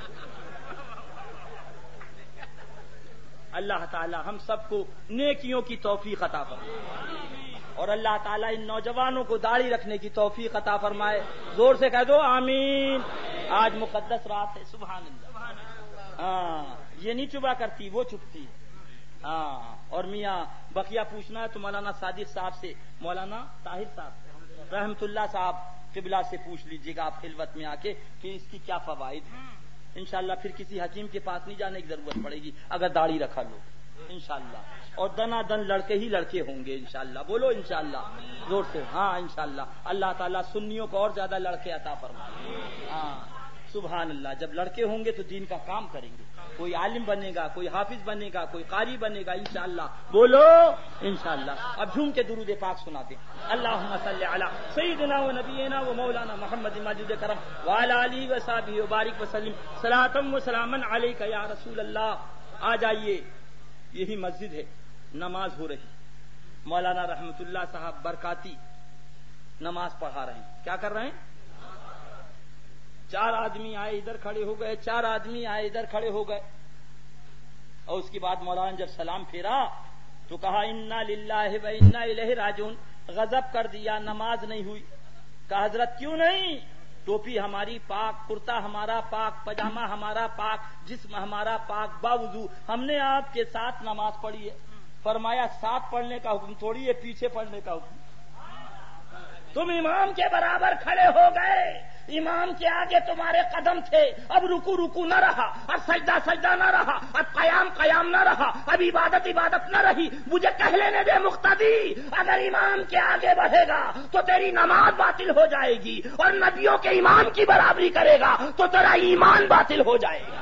اللہ تعالی ہم سب کو نیکیوں کی توفیق عطا فرمائے اور اللہ تعالی ان نوجوانوں کو داڑھی رکھنے کی توفیق عطا فرمائے. زور سے کہہ دو آمین. آج مقدس رات ہے. سبحان اللہ. ہاں یہ نہیں چبا کرتی، وہ چبتی. ہاں. اور میاں بقیہ پوچھنا ہے تو مولانا صادق صاحب سے، مولانا طاہر صاحب رحمت اللہ صاحب قبلہ سے پوچھ لیجیے گا آپ خلوت میں آ کے کہ اس کی کیا فوائد ہیں. انشاءاللہ پھر کسی حکیم کے پاس نہیں جانے کی ضرورت پڑے گی اگر داڑھی رکھا لو انشاءاللہ. اور دنا دن لڑکے ہی لڑکے ہوں گے انشاءاللہ. بولو انشاءاللہ زور سے. ہاں انشاءاللہ. اللہ تعالیٰ سنیوں کو اور زیادہ لڑکے عطا فرمائے. ہاں سبحان اللہ. جب لڑکے ہوں گے تو دین کا کام کریں گے. کوئی عالم بنے گا، کوئی حافظ بنے گا، کوئی قاری بنے گا انشاءاللہ. بولو انشاءاللہ. اب جھوم کے درود پاک سنا دیں. اللہم صلی علی سیدنا و نبینا و مولانا محمد ماجد کرم وعلی آلہ و صحبہ وبارک وسلم صلاۃ و سلاما علیک یا رسول اللہ. آ جائیے، یہی مسجد ہے، نماز ہو رہی. مولانا رحمت اللہ صاحب برکاتی نماز پڑھا رہے ہیں. کیا کر رہے ہیں؟ 4 آدمی آئے ادھر کھڑے ہو گئے، 4 آدمی آئے ادھر کھڑے ہو گئے. اور اس کے بعد مولانا جب سلام پھیرا تو کہا انا للہ و انا الیہ راجعون. غضب کر دیا، نماز نہیں ہوئی. کہا حضرت کیوں نہیں؟ ٹوپی ہماری پاک، کرتا ہمارا پاک، پاجامہ ہمارا پاک، جسم ہمارا پاک، باوضو ہم نے آپ کے ساتھ نماز پڑھی ہے. فرمایا ساتھ پڑھنے کا حکم تھوڑی ہے، پیچھے پڑھنے کا حکم. تم امام کے برابر کھڑے ہو گئے، امام کے آگے تمہارے قدم تھے. اب رکو رکو نہ رہا، اب سجدہ سجدہ نہ رہا، اب قیام قیام نہ رہا، اب عبادت عبادت نہ رہی. مجھے کہہ لینے دے مقتدی، اگر امام کے آگے بڑھے گا تو تیری نماز باطل ہو جائے گی، اور نبیوں کے امام کی برابری کرے گا تو تیرا ایمان باطل ہو جائے گا.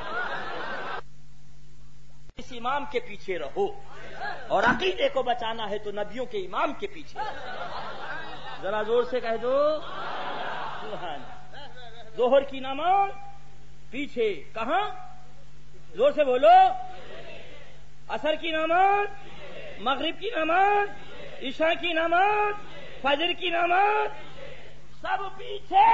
اس امام کے پیچھے رہو، اور عقیدے کو بچانا ہے تو نبیوں کے امام کے پیچھے رہو. ذرا زور سے کہہ دو سبحان. ظہر کی نماز پیچھے کہاں؟ زور سے بولو. عصر کی نماز، مغرب کی نماز، عشاء کی نماز، فجر کی نماز سب پیچھے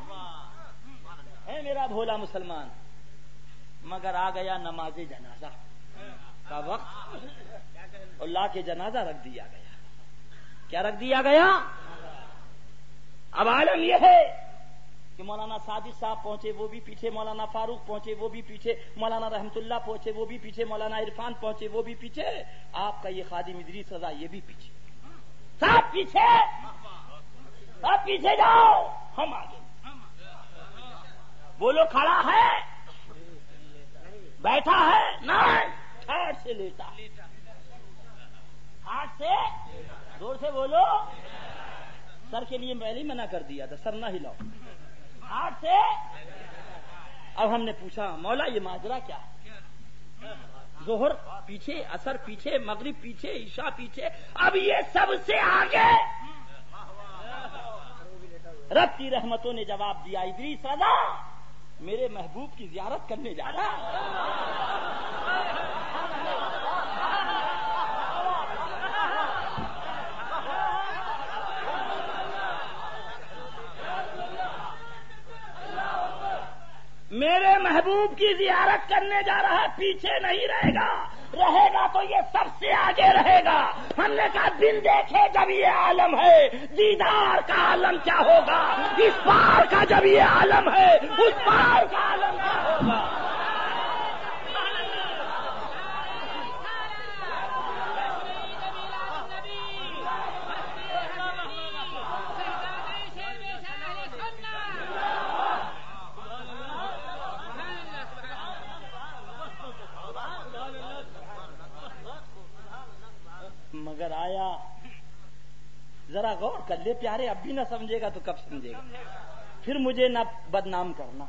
ہے میرا بھولا مسلمان. مگر آ گیا نماز جنازہ کا وقت اور لا کے جنازہ رکھ دیا گیا. کیا رکھ دیا گیا؟ اب عالم یہ ہے کہ مولانا صادق صاحب پہنچے وہ بھی پیچھے، مولانا فاروق پہنچے وہ بھی پیچھے، مولانا رحمت اللہ پہنچے وہ بھی پیچھے، مولانا عرفان پہنچے وہ بھی پیچھے، آپ کا یہ خادم ادریس رضا یہ بھی پیچھے. سب پیچھے، سب پیچھے جاؤ، ہم آگے. بولو کھڑا ہے، بیٹھا ہے، نہ ٹھاٹ سے لیٹا، ٹھاٹ سے زور سے بولو. سر کے لیے میں نے منع کر دیا تھا، سر نہ ہلاؤ. ہاتھ سے اب ہم نے پوچھا مولا یہ ماجرا کیا ہے؟ ظہر پیچھے، عصر پیچھے، مغرب پیچھے، عشاء پیچھے، اب یہ سب سے آگے رب کی رحمتوں نے جواب دیا ادریس رضا میرے محبوب کی زیارت کرنے جا رہا میرے محبوب کی زیارت کرنے جا رہا ہے، پیچھے نہیں رہے گا، رہے گا تو یہ سب سے آگے رہے گا۔ ہم نے کہا دن دیکھے جب یہ عالم ہے دیدار کا عالم کیا ہوگا، اس پار کا جب یہ عالم ہے اس پار کا عالم کیا ہوگا۔ مگر آیا، ذرا غور کر لے پیارے، اب بھی نہ سمجھے گا تو کب سمجھے گا؟ پھر مجھے نہ بدنام کرنا،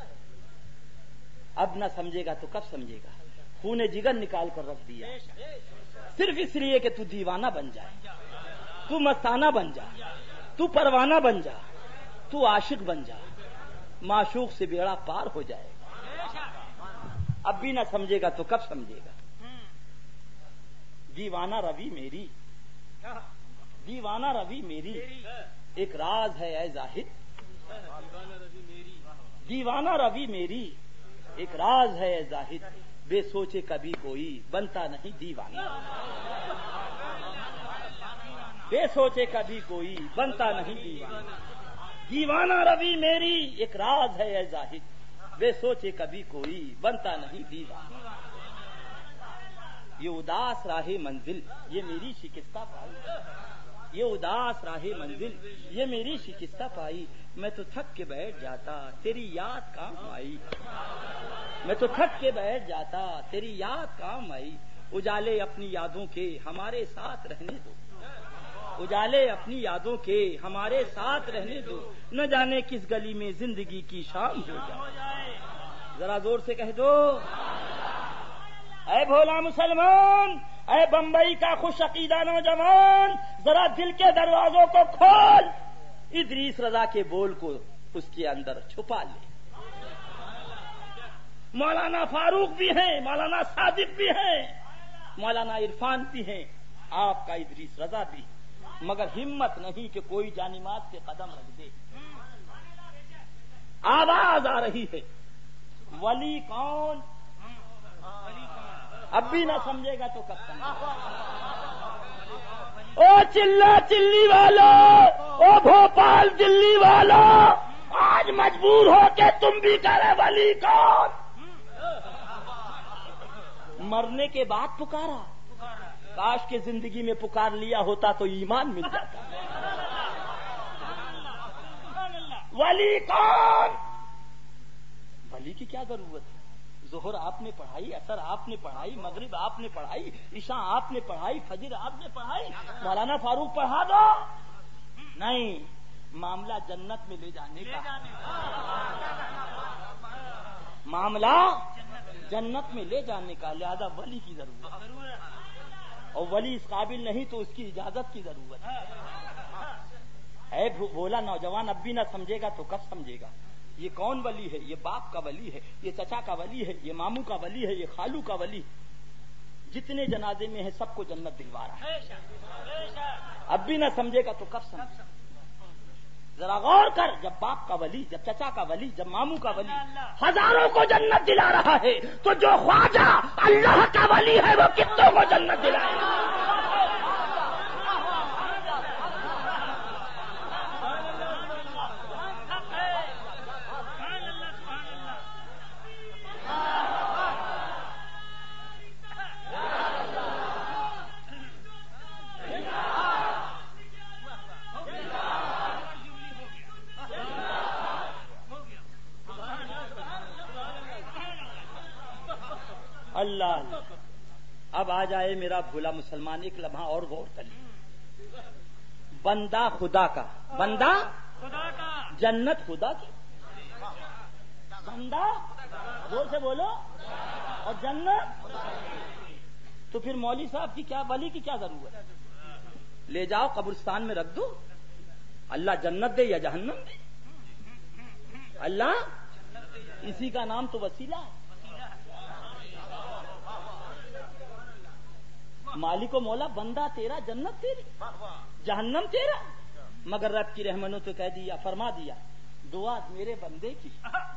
اب نہ سمجھے گا تو کب سمجھے گا؟ خون جگر نکال کر رکھ دیا صرف اس لیے کہ تو دیوانہ بن جائے، تو مستانہ بن جا، تو پروانہ بن جا، تو عاشق بن جا، معشوق سے بیڑا پار ہو جائے گا۔ اب بھی نہ سمجھے گا تو کب سمجھے گا؟ دیوانہ روی میری، دیوانہ روی میری ایک راز ہے اے زاہد، دیوانہ روی میری ایک راز ہے اے زاہد، بے سوچے کبھی کوئی بنتا نہیں دیوانہ، بے سوچے کبھی کوئی بنتا نہیں دیوانہ، دیوانہ روی میری ایک راز ہے اے زاہد، بے سوچے کبھی کوئی بنتا نہیں دیوانہ۔ یہ اداس راہ منزل یہ میری شکستہ پائی، یہ اداس راہ منزل یہ میری شکستہ پائی، میں تو تھک کے بیٹھ جاتا تیری یاد کام آئی، میں تو تھک کے بیٹھ جاتا تیری یاد کام آئی، اجالے اپنی یادوں کے ہمارے ساتھ رہنے دو، اجالے اپنی یادوں کے ہمارے ساتھ رہنے دو، نہ جانے کس گلی میں زندگی کی شام ہو جائے، ذرا زور سے کہہ دو اے بھولا مسلمان، اے بمبئی کا خوش عقیدہ نوجوان، ذرا دل کے دروازوں کو کھول، ادریس رضا کے بول کو اس کے اندر چھپا لے۔ مولانا فاروق بھی ہیں، مولانا صادق بھی ہیں، مولانا عرفان بھی ہیں، آپ کا ادریس رضا بھی، مگر ہمت نہیں کہ کوئی جانماز سے قدم رکھ دے۔ آواز آ رہی ہے ولی کون؟ اب بھی نہ سمجھے گا تو کب سمجھے گا؟ او چلا چلی والو، او بھوپال دلی والو، آج مجبور ہو کے تم بھی کرے ولی کون؟ مرنے کے بعد پکارا، کاش کے زندگی میں پکار لیا ہوتا تو ایمان مل جاتا۔ ولی کون؟ ولی کی کیا ضرورت ہے؟ ظہر آپ نے پڑھائی، عصر آپ نے پڑھائی، مغرب آپ نے پڑھائی، عشاء آپ نے پڑھائی، فجر آپ نے پڑھائی، مولانا فاروق پڑھا دو۔ نہیں، معاملہ جنت میں لے جانے کا، معاملہ جنت میں لے جانے کا، لہذا ولی کی ضرورت ہے، اور ولی اس قابل نہیں تو اس کی اجازت کی ضرورت ہے۔ بولا نوجوان اب بھی نہ سمجھے گا تو کب سمجھے گا؟ یہ کون ولی ہے؟ یہ باپ کا ولی ہے، یہ چچا کا ولی ہے، یہ ماموں کا ولی ہے، یہ خالو کا ولی، جتنے جنازے میں ہے سب کو جنت دلوا رہا ہے۔ اب بھی نہ سمجھے گا تو کب سمجھے؟ ذرا غور کر، جب باپ کا ولی، جب چچا کا ولی، جب ماموں کا ولی ہزاروں کو جنت دلا رہا ہے تو جو خواجہ اللہ کا ولی ہے وہ کتنوں کو جنت دلائے گا؟ اللہ اب آ جائے میرا بھولا مسلمان، ایک لمحہ اور غور کر لیں۔ بندہ خدا کا، بندہ خدا کا، جنت خدا کی، بندہ زور سے بولو اور جنت. تو پھر مولوی صاحب کی کیا ولی کی کیا ضرورت ہے؟ لے جاؤ قبرستان میں رکھ دو. اللہ جنت دے یا جہنم دے, اللہ اسی کا نام تو وسیلہ ہے. مالک و مولا بندہ تیرا, جنت تیری, جہنم تیرا. مگر رب کی رحمتوں تو کہہ دیا, فرما دیا دعا میرے بندے کی,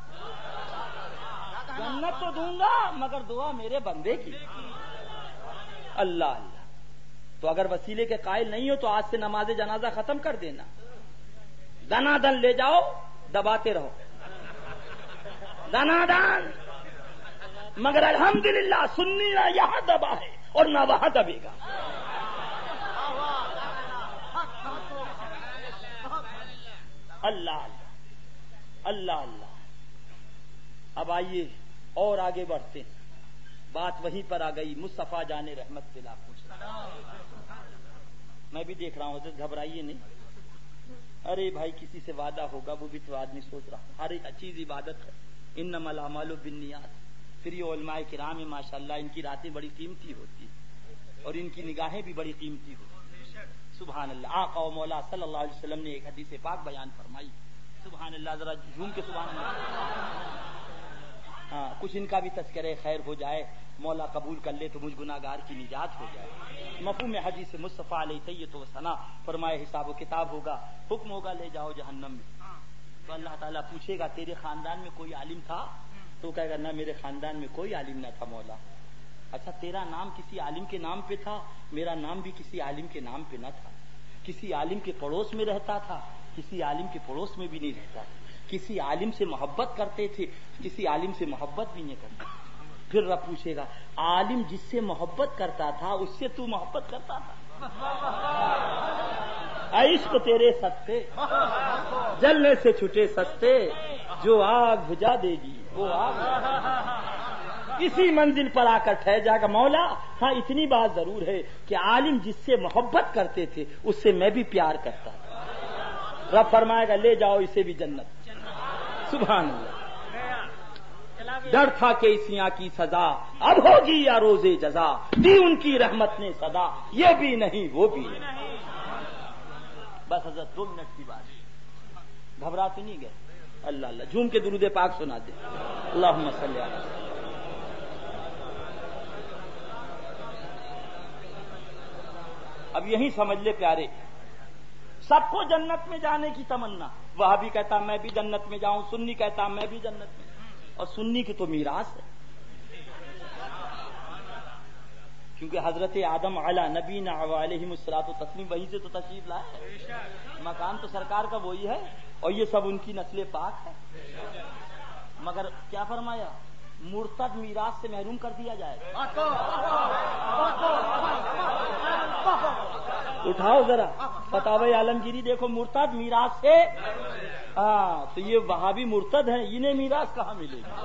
جنت تو دوں گا مگر دعا میرے بندے کی. اللہ اللہ. تو اگر وسیلے کے قائل نہیں ہو تو آج سے نماز جنازہ ختم کر دینا. دنا دن لے جاؤ, دباتے رہو دنا دن. مگر الحمدللہ سنی نہ یہاں دبا ہے اور نہ وہاں دبے گا. اللہ اللہ اللہ. اب آئیے اور آگے بڑھتے ہیں. بات وہیں پر آ گئی. مصطفیٰ جان رحمت کے لاکھوں. میں بھی دیکھ رہا ہوں, حضرت گھبرائیے نہیں. ارے بھائی کسی سے وعدہ ہوگا وہ بھی تو آدمی سوچ رہا. ہر ایک چیز عبادت ہے. انما الاعمال بالنیات. پھر یہ علماء کرام ماشاءاللہ ان کی راتیں بڑی قیمتی ہوتی اور ان کی نگاہیں بھی بڑی قیمتی ہوتی. سبحان اللہ. آقا و مولا صلی اللہ علیہ وسلم نے ایک حدیث پاک بیان فرمائی. سبحان اللہ. ذرا جھوم کے سبحان اللہ. ہاں کچھ ان کا بھی تذکرہ خیر ہو جائے, مولا قبول کر لے تو مجھ گناہگار کی نجات ہو جائے. مفہوم حدیث مصطفیٰ علیہ تیت و ثنا. فرمائے حساب و کتاب ہوگا, حکم ہوگا لے جاؤ جہنم میں. تو اللہ تعالیٰ پوچھے گا تیرے خاندان میں کوئی عالم تھا؟ تو کہے گا نہ میرے خاندان میں کوئی عالم نہ تھا مولا. اچھا تیرا نام کسی عالم کے نام پہ تھا؟ میرا نام بھی کسی عالم کے نام پہ نہ تھا. کسی عالم کے پڑوس میں رہتا تھا, کسی عالم کے پڑوس میں بھی نہیں رہتا. کسی عالم سے محبت کرتے تھے, کسی عالم سے محبت بھی نہیں کرتے. پھر رب پوچھے گا عالم جس سے محبت کرتا تھا اس سے تو محبت کرتا تھا؟ عشق تیرے سستے, جلنے سے چھٹے سستے, جو آگ بجھا دے گی وہ آگ. اسی منزل پر آ کر ٹھہر جائے گا. مولا ہاں اتنی بات ضرور ہے کہ عالم جس سے محبت کرتے تھے اس سے میں بھی پیار کرتا تھا. رب فرمائے گا لے جاؤ اسے بھی جنت. سبحان اللہ. ڈر تھا کہ اس یہاں کی سزا اب ہوگی یا روزے جزا, دی ان کی رحمت نے صدا, یہ بھی نہیں وہ بھی نہیں. بس حضرت 2 منٹ کی بات, گھبرا تو نہیں گئے؟ اللہ اللہ. جھوم کے درود پاک سنا دے. اللہم صلی علی سیدنا. اب یہی سمجھ لے پیارے, سب کو جنت میں جانے کی تمنا. وہابی کہتا میں بھی جنت میں جاؤں, سنی کہتا میں بھی جنت میں. اور سنی کی تو میراث ہے, کیونکہ حضرت آدم علی نبینا علیہ الصلوۃ والتسلیم وہی سے تو تشریف لائے. مکان تو سرکار کا وہی ہے اور یہ سب ان کی نسل پاک ہے. مگر کیا فرمایا؟ مرتد میراث سے محروم کر دیا جائے گا. اٹھاؤ ذرا فتاوی عالمگیری دیکھو, مرتد میراث سے. ہاں تو یہ وہابی مرتد ہیں, انہیں میراث کہاں ملے گی؟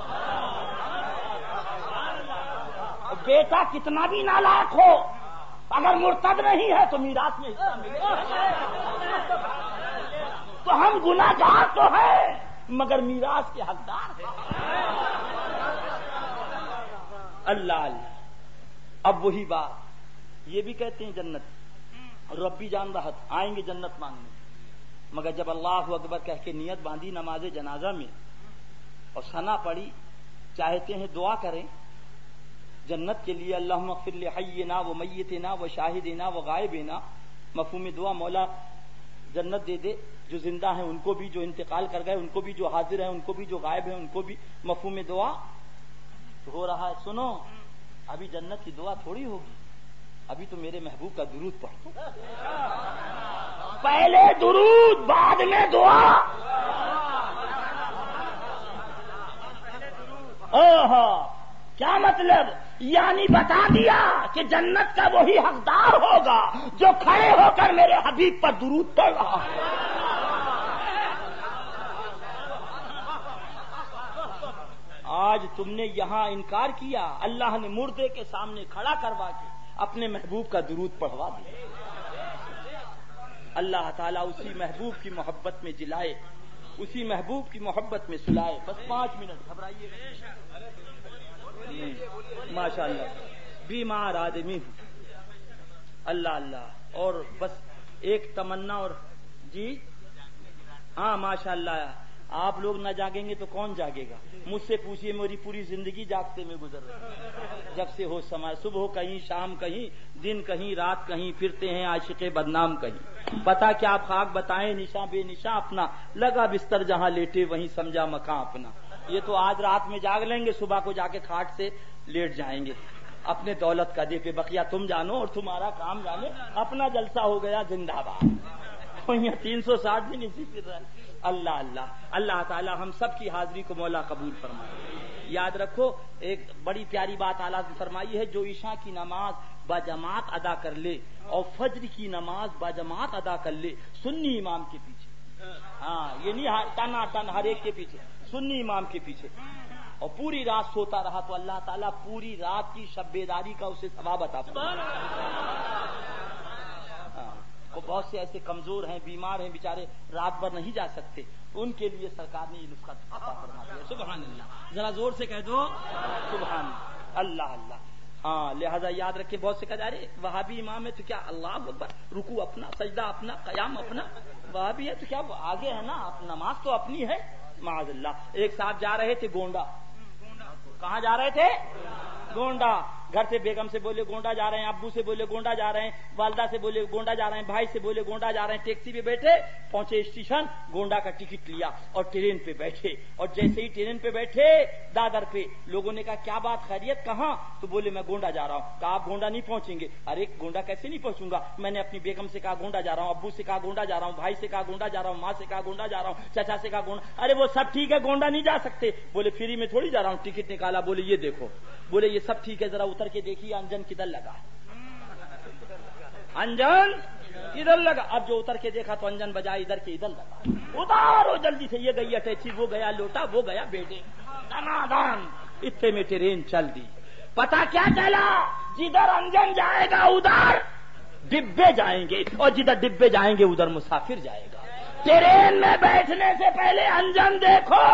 بیٹا کتنا بھی نالائق ہو اگر مرتد نہیں ہے تو میراث میں حصہ ملے گا. تو ہم گناہگار تو ہیں مگر میراث کے حقدار ہیں. اللہ اللہ. اب وہی بات یہ بھی کہتے ہیں جنت, ربی جان رہا آئیں گے جنت مانگنے. مگر جب اللہ اکبر کہہ کے نیت باندھی نماز جنازہ میں اور ثنا پڑی, چاہتے ہیں دعا کریں جنت کے لیے, اللہم اغفر لحینا و میتنا و شاہدنا و غائبنا. مفہوم دعا مولا جنت دے دے, جو زندہ ہیں ان کو بھی, جو انتقال کر گئے ان کو بھی, جو حاضر ہیں ان کو بھی, جو غائب ہیں ان کو بھی. مفہوم دعا ہو رہا ہے. سنو ابھی جنت کی دعا تھوڑی ہوگی, ابھی تو میرے محبوب کا درود پڑھو. پہلے درود بعد میں دعا. کیا مطلب؟ یعنی بتا دیا کہ جنت کا وہی حقدار ہوگا جو کھڑے ہو کر میرے حبیب پر درود پڑھ رہا ہے. آج تم نے یہاں انکار کیا, اللہ نے مردے کے سامنے کھڑا کروا کے اپنے محبوب کا درود پڑھوا دیا. اللہ تعالیٰ اسی محبوب کی محبت میں جلائے اسی محبوب کی محبت میں سلائے. بس 5 منٹ گھبرائیے. ماشاء اللہ بیمار آدمی ہوں. اللہ اللہ. اور بس ایک تمنا. اور جی ہاں ماشاء اللہ. آپ لوگ نہ جاگیں گے تو کون جاگے گا؟ مجھ سے پوچھئے، میری پوری زندگی جاگتے میں گزر رہی ہے. جب سے ہوش سماج، صبح کہیں، شام کہیں، دن کہیں، رات کہیں، پھرتے ہیں عاشق بدنام کہیں. پتا کیا آپ خاک بتائیں، نشاں بے نشاں اپنا، لگا بستر جہاں لیٹے وہیں سمجھا مکان اپنا. یہ تو آج رات میں جاگ لیں گے، صبح کو جا کے کھاٹ سے لیٹ جائیں گے. اپنے دولت کا دے پہ بقیہ تم جانو اور تمہارا کام جانے. اپنا جلسہ ہو گیا زندہ باد. 360 دن اسی پھر رہا. اللہ اللہ. اللہ تعالی ہم سب کی حاضری کو مولا قبول فرمائے. یاد رکھو ایک بڑی پیاری بات اعلیٰ نے فرمائی ہے، جو عشاء کی نماز باجماعت ادا کر لے اور فجر کی نماز باجماعت ادا کر لے سنی امام کے پیچھے. ہاں یہ نہیں تنا تن ہر ایک کے پیچھے، سنی امام کے پیچھے، اور پوری رات سوتا رہا تو اللہ تعالیٰ پوری رات کی شب بیداری کا اسے ثواب عطا فرمائے. بہت سے ایسے کمزور ہیں، بیمار ہیں، بیچارے رات بھر نہیں جا سکتے، ان کے لیے سرکار نے یہ نسخہ عطا فرما دیا. سبحان اللہ. ذرا زور سے کہہ دو سبحان اللہ. اللہ. ہاں لہذا یاد رکھیں. بہت سے کہا رہے وہابی امام ہے تو کیا اللہ اکبر، رکوع اپنا، سجدہ اپنا، قیام اپنا. وہابی ہے تو کیا وہ آگے ہے نا، نماز تو اپنی ہے. معاذ اللہ. ایک صاحب جا رہے تھے گونڈا. کہاں جا رہے تھے؟ گونڈا. گھر سے بیگم سے بولے گونڈا جا رہے ہیں، ابو سے بولے گونڈا جا رہے ہیں، والدہ سے بولے گونڈا جا رہے ہیں، بھائی سے بولے گونڈا جا رہے ہیں. ٹیکسی پہ بیٹھے، پہنچے اسٹیشن، گونڈا کا ٹکٹ لیا اور ٹرین پہ بیٹھے. اور جیسے ہی ٹرین پہ بیٹھے دادر پہ لوگوں نے کہا کیا بات خیریت، کہاں؟ تو بولے میں گونڈا جا رہا ہوں. کہا آپ گونڈا نہیں پہنچیں گے. ارے گونڈا کیسے نہیں پہنچوں گا؟ میں نے اپنی بیگم سے کہا گونڈا جا رہا ہوں، ابو سے کہا گونڈا جا رہا ہوں، بھائی سے کہا گونڈا جا رہا ہوں، ماں سے کہا گونڈا جا رہا ہوں، چچا سے کہا گونڈا. ارے وہ سب ٹھیک ہے، گونڈا نہیں جا سکتے. بولے فری میں تھوڑی جا رہا ہوں. ٹکٹ نکالا، بولے یہ دیکھو. بولے یہ سب ٹھیک ہے، ذرا اتر کے دیکھیے انجن کدھر لگا. انجن ادھر لگا. اب جو اتر کے دیکھا تو انجن بجا ادھر کے ادھر لگا. اتارو جلدی سے. یہ گئی اٹیچی، وہ گیا لوٹا، وہ گیا بیٹے. دنادان اتنے میں ٹرین چل دی. پتا کیا چلا؟ جدھر انجن جائے گا ادھر ڈبے جائیں گے، اور جدھر ڈبے جائیں گے ادھر مسافر جائے گا. ٹرین میں بیٹھنے سے پہلے انجن دیکھو،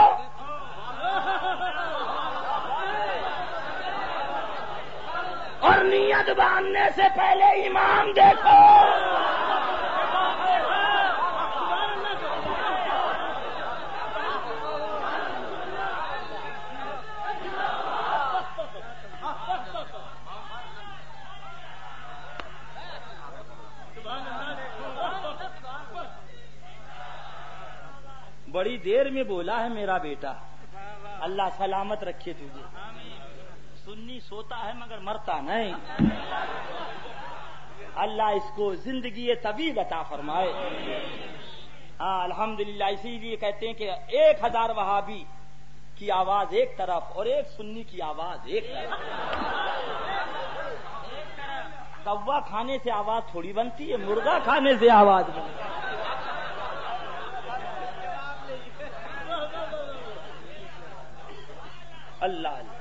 اور نیت باندھنے سے پہلے امام دیکھو. بڑی دیر میں بولا ہے میرا بیٹا، اللہ سلامت رکھے تجھے. سنی سوتا ہے مگر مرتا نہیں. اللہ اس کو زندگی طویل عطا فرمائے. ہاں الحمدللہ. اسی لیے کہتے ہیں کہ 1000 وہابی کی آواز ایک طرف اور ایک سنی کی آواز ایک طرف. کوا کھانے سے آواز تھوڑی بنتی ہے، مرغا کھانے سے آواز بنتی ہے. اللہ اللہ.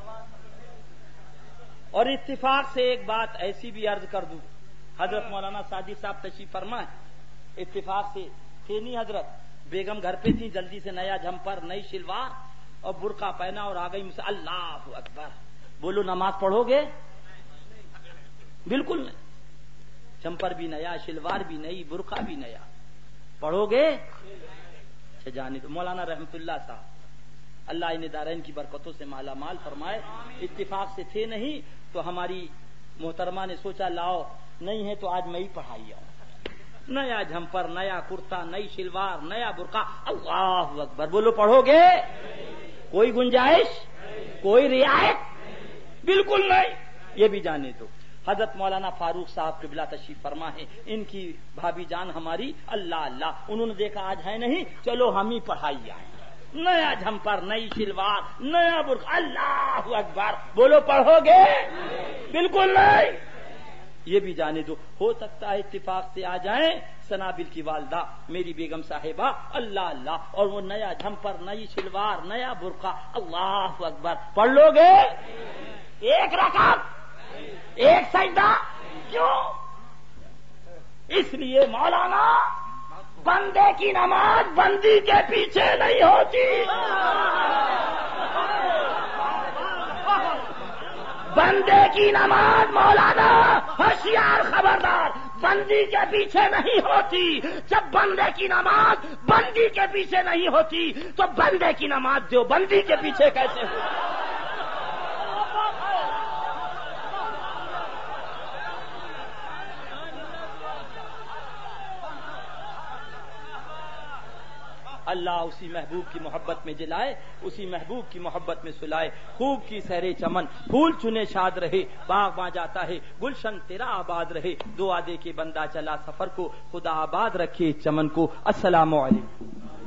اور اتفاق سے ایک بات ایسی بھی عرض کر دوں، حضرت مولانا سعدی صاحب تشریف فرما ہے. اتفاق سے تھے نہیں حضرت، بیگم گھر پہ تھی، جلدی سے نیا جھمپر، نئی شلوار اور برقع پہنا اور آ گئی مجھ سے. اللہ اکبر. بولو نماز پڑھو گے؟ بالکل نہیں. جھمپر بھی نیا، شلوار بھی نئی، برقع بھی نیا. پڑھو گے؟ اچھا جانے تو. مولانا رحمت اللہ صاحب اللہ انہیں دارین کی برکتوں سے مالا مال فرمائے. اتفاق سے تھے نہیں تو ہماری محترمہ نے سوچا لاؤ، نہیں ہے تو آج میں ہی پڑھائی آؤں. نیا جھمپر، نیا کرتا، نئی شلوار، نیا برقع. اللہ اکبر. بولو پڑھو گے؟ کوئی گنجائش، کوئی رعایت؟ بالکل نہیں. یہ بھی جانے دو. حضرت مولانا فاروق صاحب قبلہ تشریف فرما ہے، ان کی بھابھی جان ہماری. اللہ اللہ. انہوں نے دیکھا آج ہے نہیں، چلو ہم ہی پڑھائی آئے. نیا جھمپر، نئی شلوار، نیا برقع. اللہ اکبر. بولو پڑھو گے؟ بالکل نہیں. یہ بھی جانے دو. ہو سکتا ہے اتفاق سے آ جائیں سنابل کی والدہ میری بیگم صاحبہ. اللہ اللہ. اور وہ نیا جھمپر، نئی شلوار، نیا برقع. اللہ اکبر. پڑھ لو گے؟ ایک رکعت، ایک سجدہ. کیوں؟ اس لیے مولانا بندے کی نماز بندی کے پیچھے نہیں ہوتی. بندے کی نماز مولانا ہوشیار خبردار بندی کے پیچھے نہیں ہوتی. جب بندے کی نماز بندی کے پیچھے نہیں ہوتی تو بندے کی نماز جو بندی کے پیچھے کیسے ہوتی؟ اللہ اسی محبوب کی محبت میں جلائے، اسی محبوب کی محبت میں سلائے. خوب کی سہرے چمن پھول چنے شاد رہے، باغ باں جاتا ہے گلشن تیرا آباد رہے. دعا دے کے بندہ چلا سفر کو، خدا آباد رکھے چمن کو. السلام علیکم.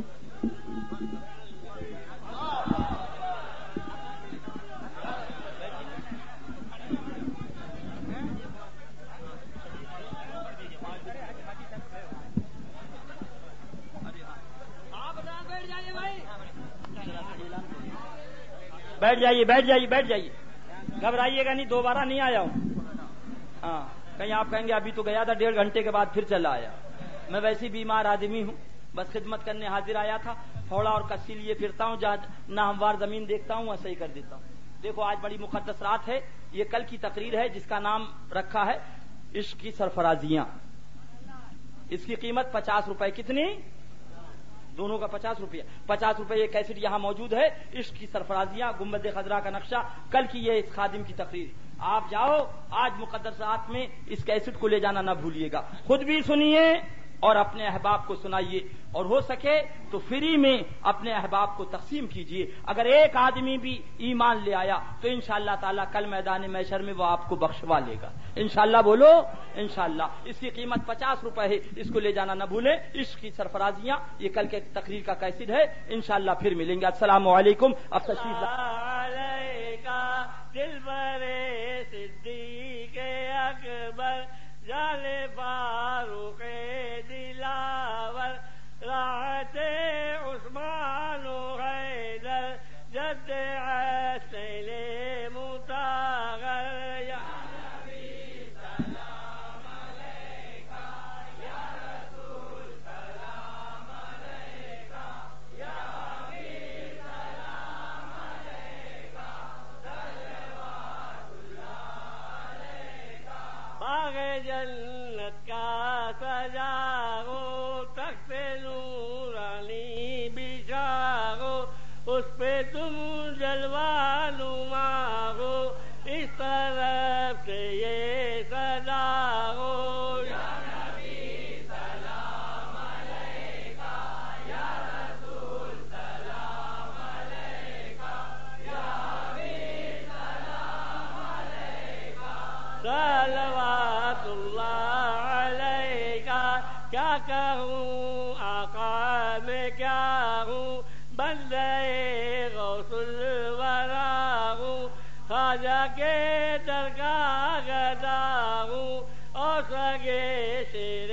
بیٹھ جائیے بیٹھ جائیے بیٹھ جائیے، گھبرائیے گا نہیں، دوبارہ نہیں آیا ہوں. ہاں کہیں آپ کہیں گے ابھی تو گیا تھا 1.5 گھنٹے کے بعد پھر چلا آیا. میں ویسے بیمار آدمی ہوں، بس خدمت کرنے حاضر آیا تھا. تھوڑا اور کسی لیے پھرتا ہوں، جہاں ناہموار زمین دیکھتا ہوں ویسے ہی کر دیتا ہوں. دیکھو آج بڑی مقدس رات ہے. یہ کل کی تقریر ہے جس کا نام رکھا ہے عشق کی سرفرازیاں. اس کی قیمت 50 روپے. کتنی؟ دونوں کا 50 روپیہ. 50 روپے یہ کیسٹ یہاں موجود ہے. عشق کی سرفرازیاں، گنبد خضرا کا نقشہ. کل کی یہ اس خادم کی تقریر. آپ جاؤ آج مقدس رات میں اس کیسٹ کو لے جانا نہ بھولیے گا. خود بھی سنیے اور اپنے احباب کو سنائیے، اور ہو سکے تو فری میں اپنے احباب کو تقسیم کیجیے. اگر ایک آدمی بھی ایمان لے آیا تو انشاءاللہ تعالیٰ کل میدان محشر میں وہ آپ کو بخشوا لے گا. انشاءاللہ بولو انشاءاللہ. اس کی قیمت 50 روپے ہے. اس کو لے جانا نہ بھولیں. عشق کی سرفرازیاں یہ کل کے تقریر کا کیسٹ ہے. انشاءاللہ پھر ملیں گے. السلام علیکم. اب تشریف دل برے صدیق اکبر جال فاروق دلاور راحت عثمان و حیدر جد عسل مطاغر یا نبی سلام علیکہ یا رسول سلام علیکہ یا حبیب سلام علیکہ صلوات اللہ علیکہ. باغ جنت کا سجا ہو، تخت نورانی بچھا ہو، اس پہ تم جلوہ نما ہو، اس طرف سے یہ صدا ہو یا نبی سلام علیکہ یا رسول سلام علیکہ یا حبیب سلام علیکہ صلوات اللہ علیکہ. کیا کہوں آقا میں کیا ہوں، بندے غوث الورا ہوں، خواجہ کے درگاہ گدا ہوں، اور سگے شیر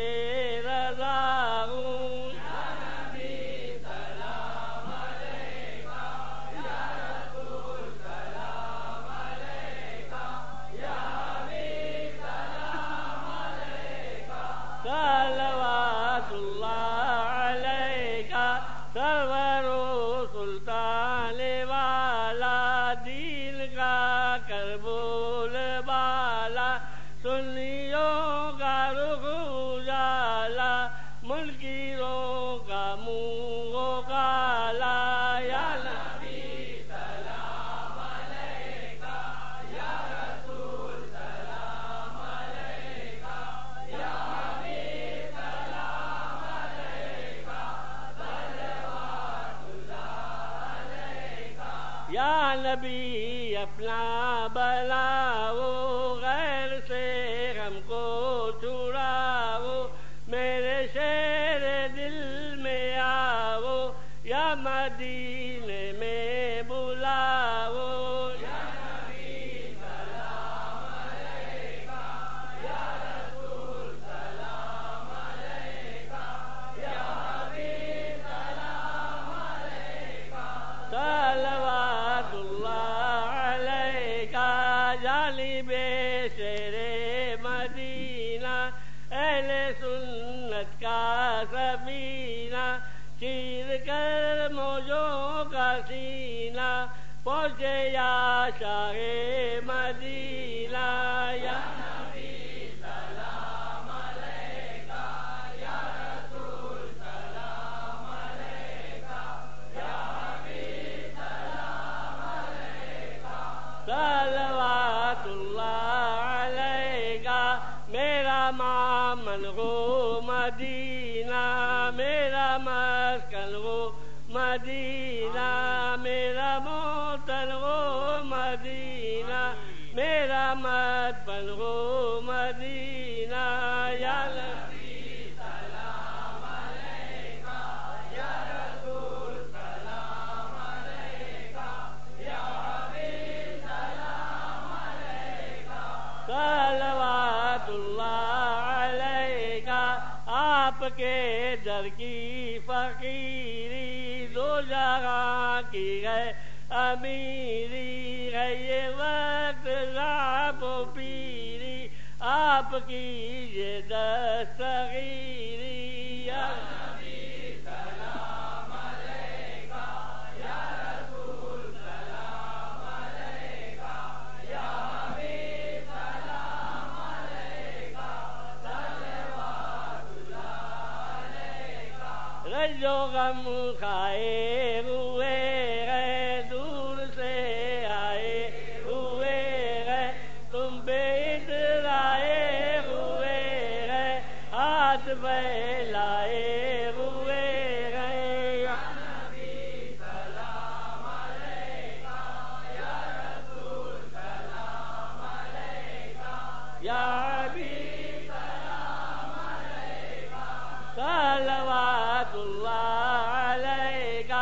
رضا ہوں. یا نبی سلام علیکہ یا رسول سلام علیکہ یا حبیب سلام علیکہ صلوات اللہ علیکہ. سرور و سلطان والا، دین کا کربول بالا، سنیوں کا رخ اجالا، منکروں کا منہ کالا. یا نبی سلام علیکہ یا رسول سلام علیکہ یا حبیب سلام علیکہ صلوات اللہ علیکہ. یا نبی اپنا بلاؤ، غیر سے ہم کو چھڑاؤ، میرے شیر دل میں آؤ، یا مدینے میں بلاؤ. یا نبی سلام علیکہ یا رسول سلام علیکہ یا حبیب سلام علیکہ صلوات اللہ علیکہ. جانب شیر مدینہ اہل سنت کا سفینہ چیر کر موجوں کا سینہ پہنچے یا شاہ مدینہ یا نبی سلام علیکہ یا رسول سلام علیکہ یا حبیب سلام علیکہ صلوات اللہ علیکہ میرا مامن ہو مدینہ میرا مسکن ہو مدینہ میرا موطن ہو مدینہ میرا مدفن ہو مدینہ یا نبی سلام علیکہ یا رسول سلام علیکہ یا حبیب سلام علیکہ صلوات اللہ علیکہ آپ کے در کی فقیری دو جہاں کی ہے امیری ہے یہ وقت ضعف و پیری آپ کی یہ دستگیری یا نبی سلام علیکہ یا رسول سلام علیکہ یا حبیب سلام علیکہ صلوات اللہ علیکہ رنج و غم کھائے ہوئے گئے دور سے آئے ہوئے گئے تم بے اترائے ہوئے گئے ہاتھ پھیلائے ہوئے گئے یا نبی سلام علیکہ یا رسول سلام علیکہ یا حبیب سلام علیکہ صلوات اللہ علیکہ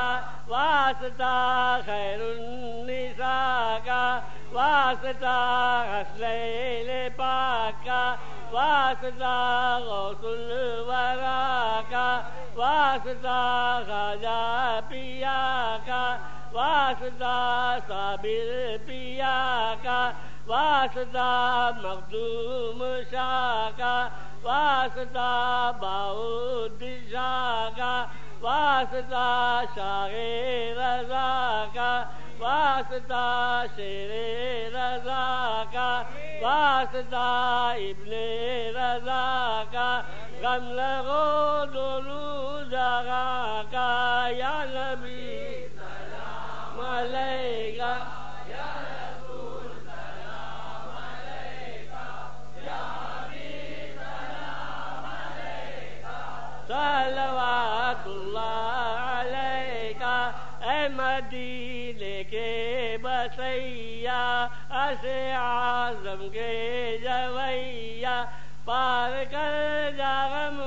واسطہ خیر النساء کا واسطہ غسلیل پاک کا واسطہ غوث الورا کا واسطہ خواجہ پیا کا واسطہ صابر پیا کا واسطہ مخدوم شاہ کا واسطہ باؤد شاہ کا واسطہ شاہ رضا کا واسطہ شیر رضا کا واسطہ ابن رضا کا غم لگو دونوں جگہ کا یا نبی سلام علیکہ یا رسول سلام علیکہ یا حبیب سلام علیکہ صلوات اللہ علیکہ اے مدینے کے بسیا اسے اعظم کے جویا پار کر جا غم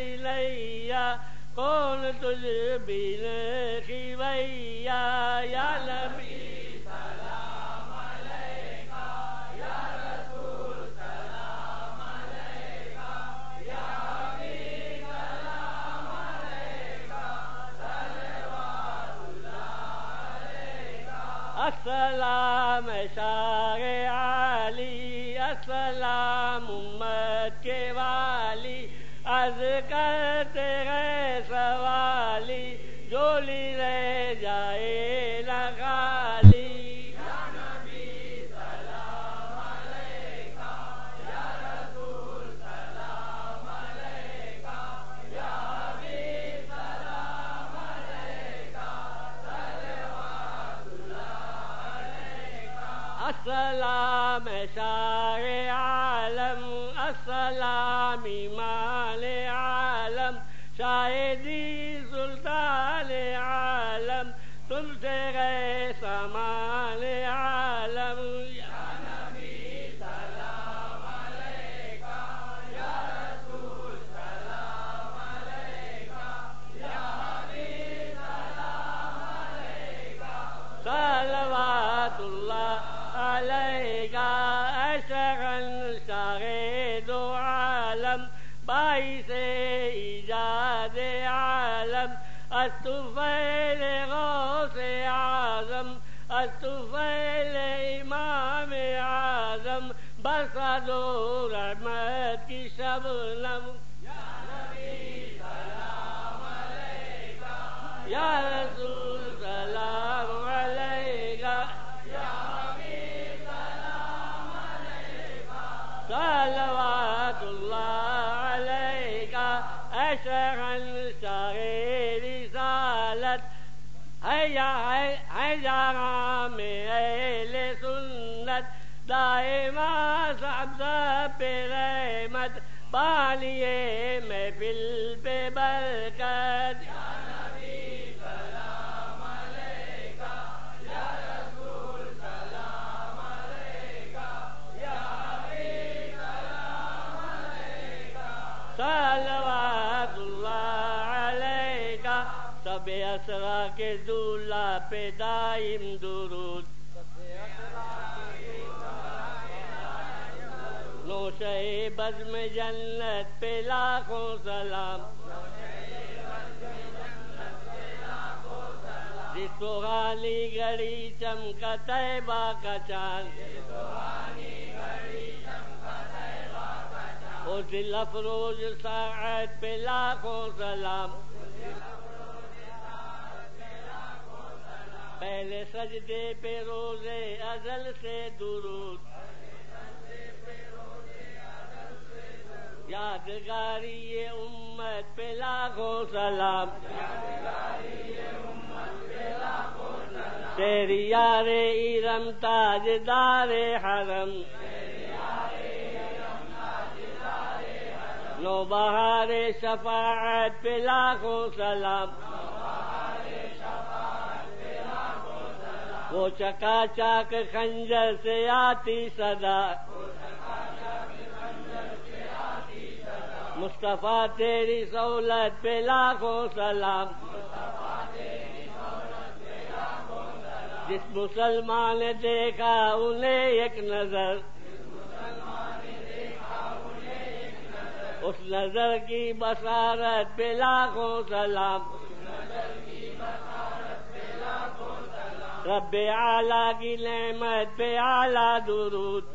لیا کون تجھ بین خیویا یا نبی سلام علیکہ یا رسول سلام علیکہ یا حبیب سلام علیکہ صلوات اللہ علیکہ السلام شاہ عالی السلام امت کے والی عرض کرتے گئے سوالی جولی رہ جائے نہ خالی یا نبی سلام علیکہ یا رسول سلام علیکہ یا حبیب سلام علیکہ صلوات اللہ علیکہ السلام شاہ عالم السلام ایمان عالم شاہدی سلطان عالم تم سے گئے سامان عالم یا نبی سلام علیکہ یا رسول سلام علیکہ یا حبیب سلام علیکہ صلوات اللہ علیکہ اشغل شاہد عالم باعث ایجاد عالم الطفیل غوث اعظم الطفیل امام اعظم برسا دو رحمت کی شبنم یا رسول سلام علیکہ صلوات اللہ علیکہ اے شہنشاہ رسالت ہے جہاں میں اہل سنت دائمہ صحب پہ رحمت بالیے محفل پہ برکت صلوات اللہ علیکہ سب اسرا کے دولہ پہ دائم درود نوشہ بزم جنت پہ لاکھوں سلام جس سہانی گھڑی چمکا طیبہ کا چاند وہ دل افروز ساعت پہ لاکھوں سلام پہلے سجدے پہ روزے ازل سے درود یادگاری امت پہ لاکھوں سلام تیری یار ارم تاجدار حرم نو بہار شفاعت پہ لاکھوں سلام وہ چکا چاک خنجر سے آتی صدا مصطفیٰ تیری سہولت پہ لاکھوں سلام جس مسلمان نے دیکھا انہیں ایک نظر اس نظر کی بصارت پہ لاکھوں سلام رب اعلیٰ کی نعمت پہ اعلیٰ درود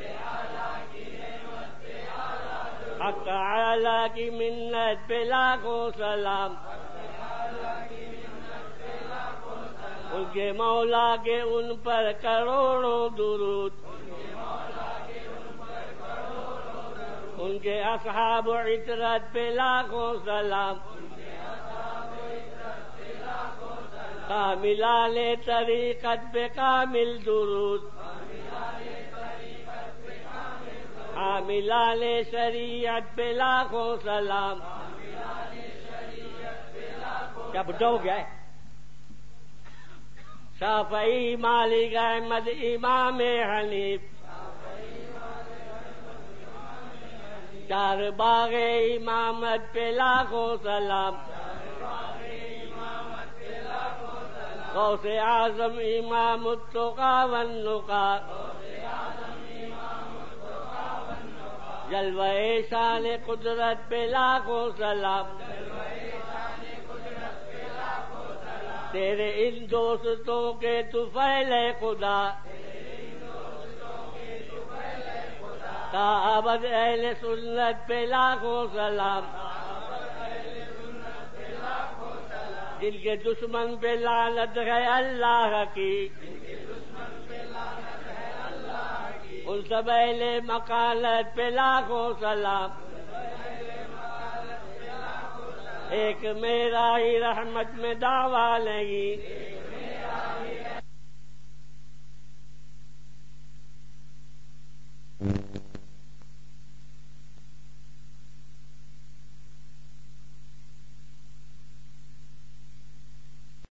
حق اعلیٰ کی منت پہ لاکھوں سلام ان کے مولا کے ان پر کروڑوں درود ان کے اصحاب عطرت پہ لاکھوں سلام کاملان طریقت پہ کامل درود عاملان شریعت پہ لاکھوں سلام کیا بڈھا ہو گیا ہے شافعی مالک احمد امام حنیف چار باغ امامت پہ لاکھوں سلام غوث اعظم امام التقی والنقا جلوہ شان قدرت پہ لاکھوں سلام تیرے ان دوستوں کے طفیل خدا تا ابد اہل سنت پہ لاکھوں سلام جن کے دشمن پہ لعنت ہے اللہ کی ان سب اہل مقالت پہ لاکھوں سلام ایک میرا ہی رحمت میں دعویٰ نہیں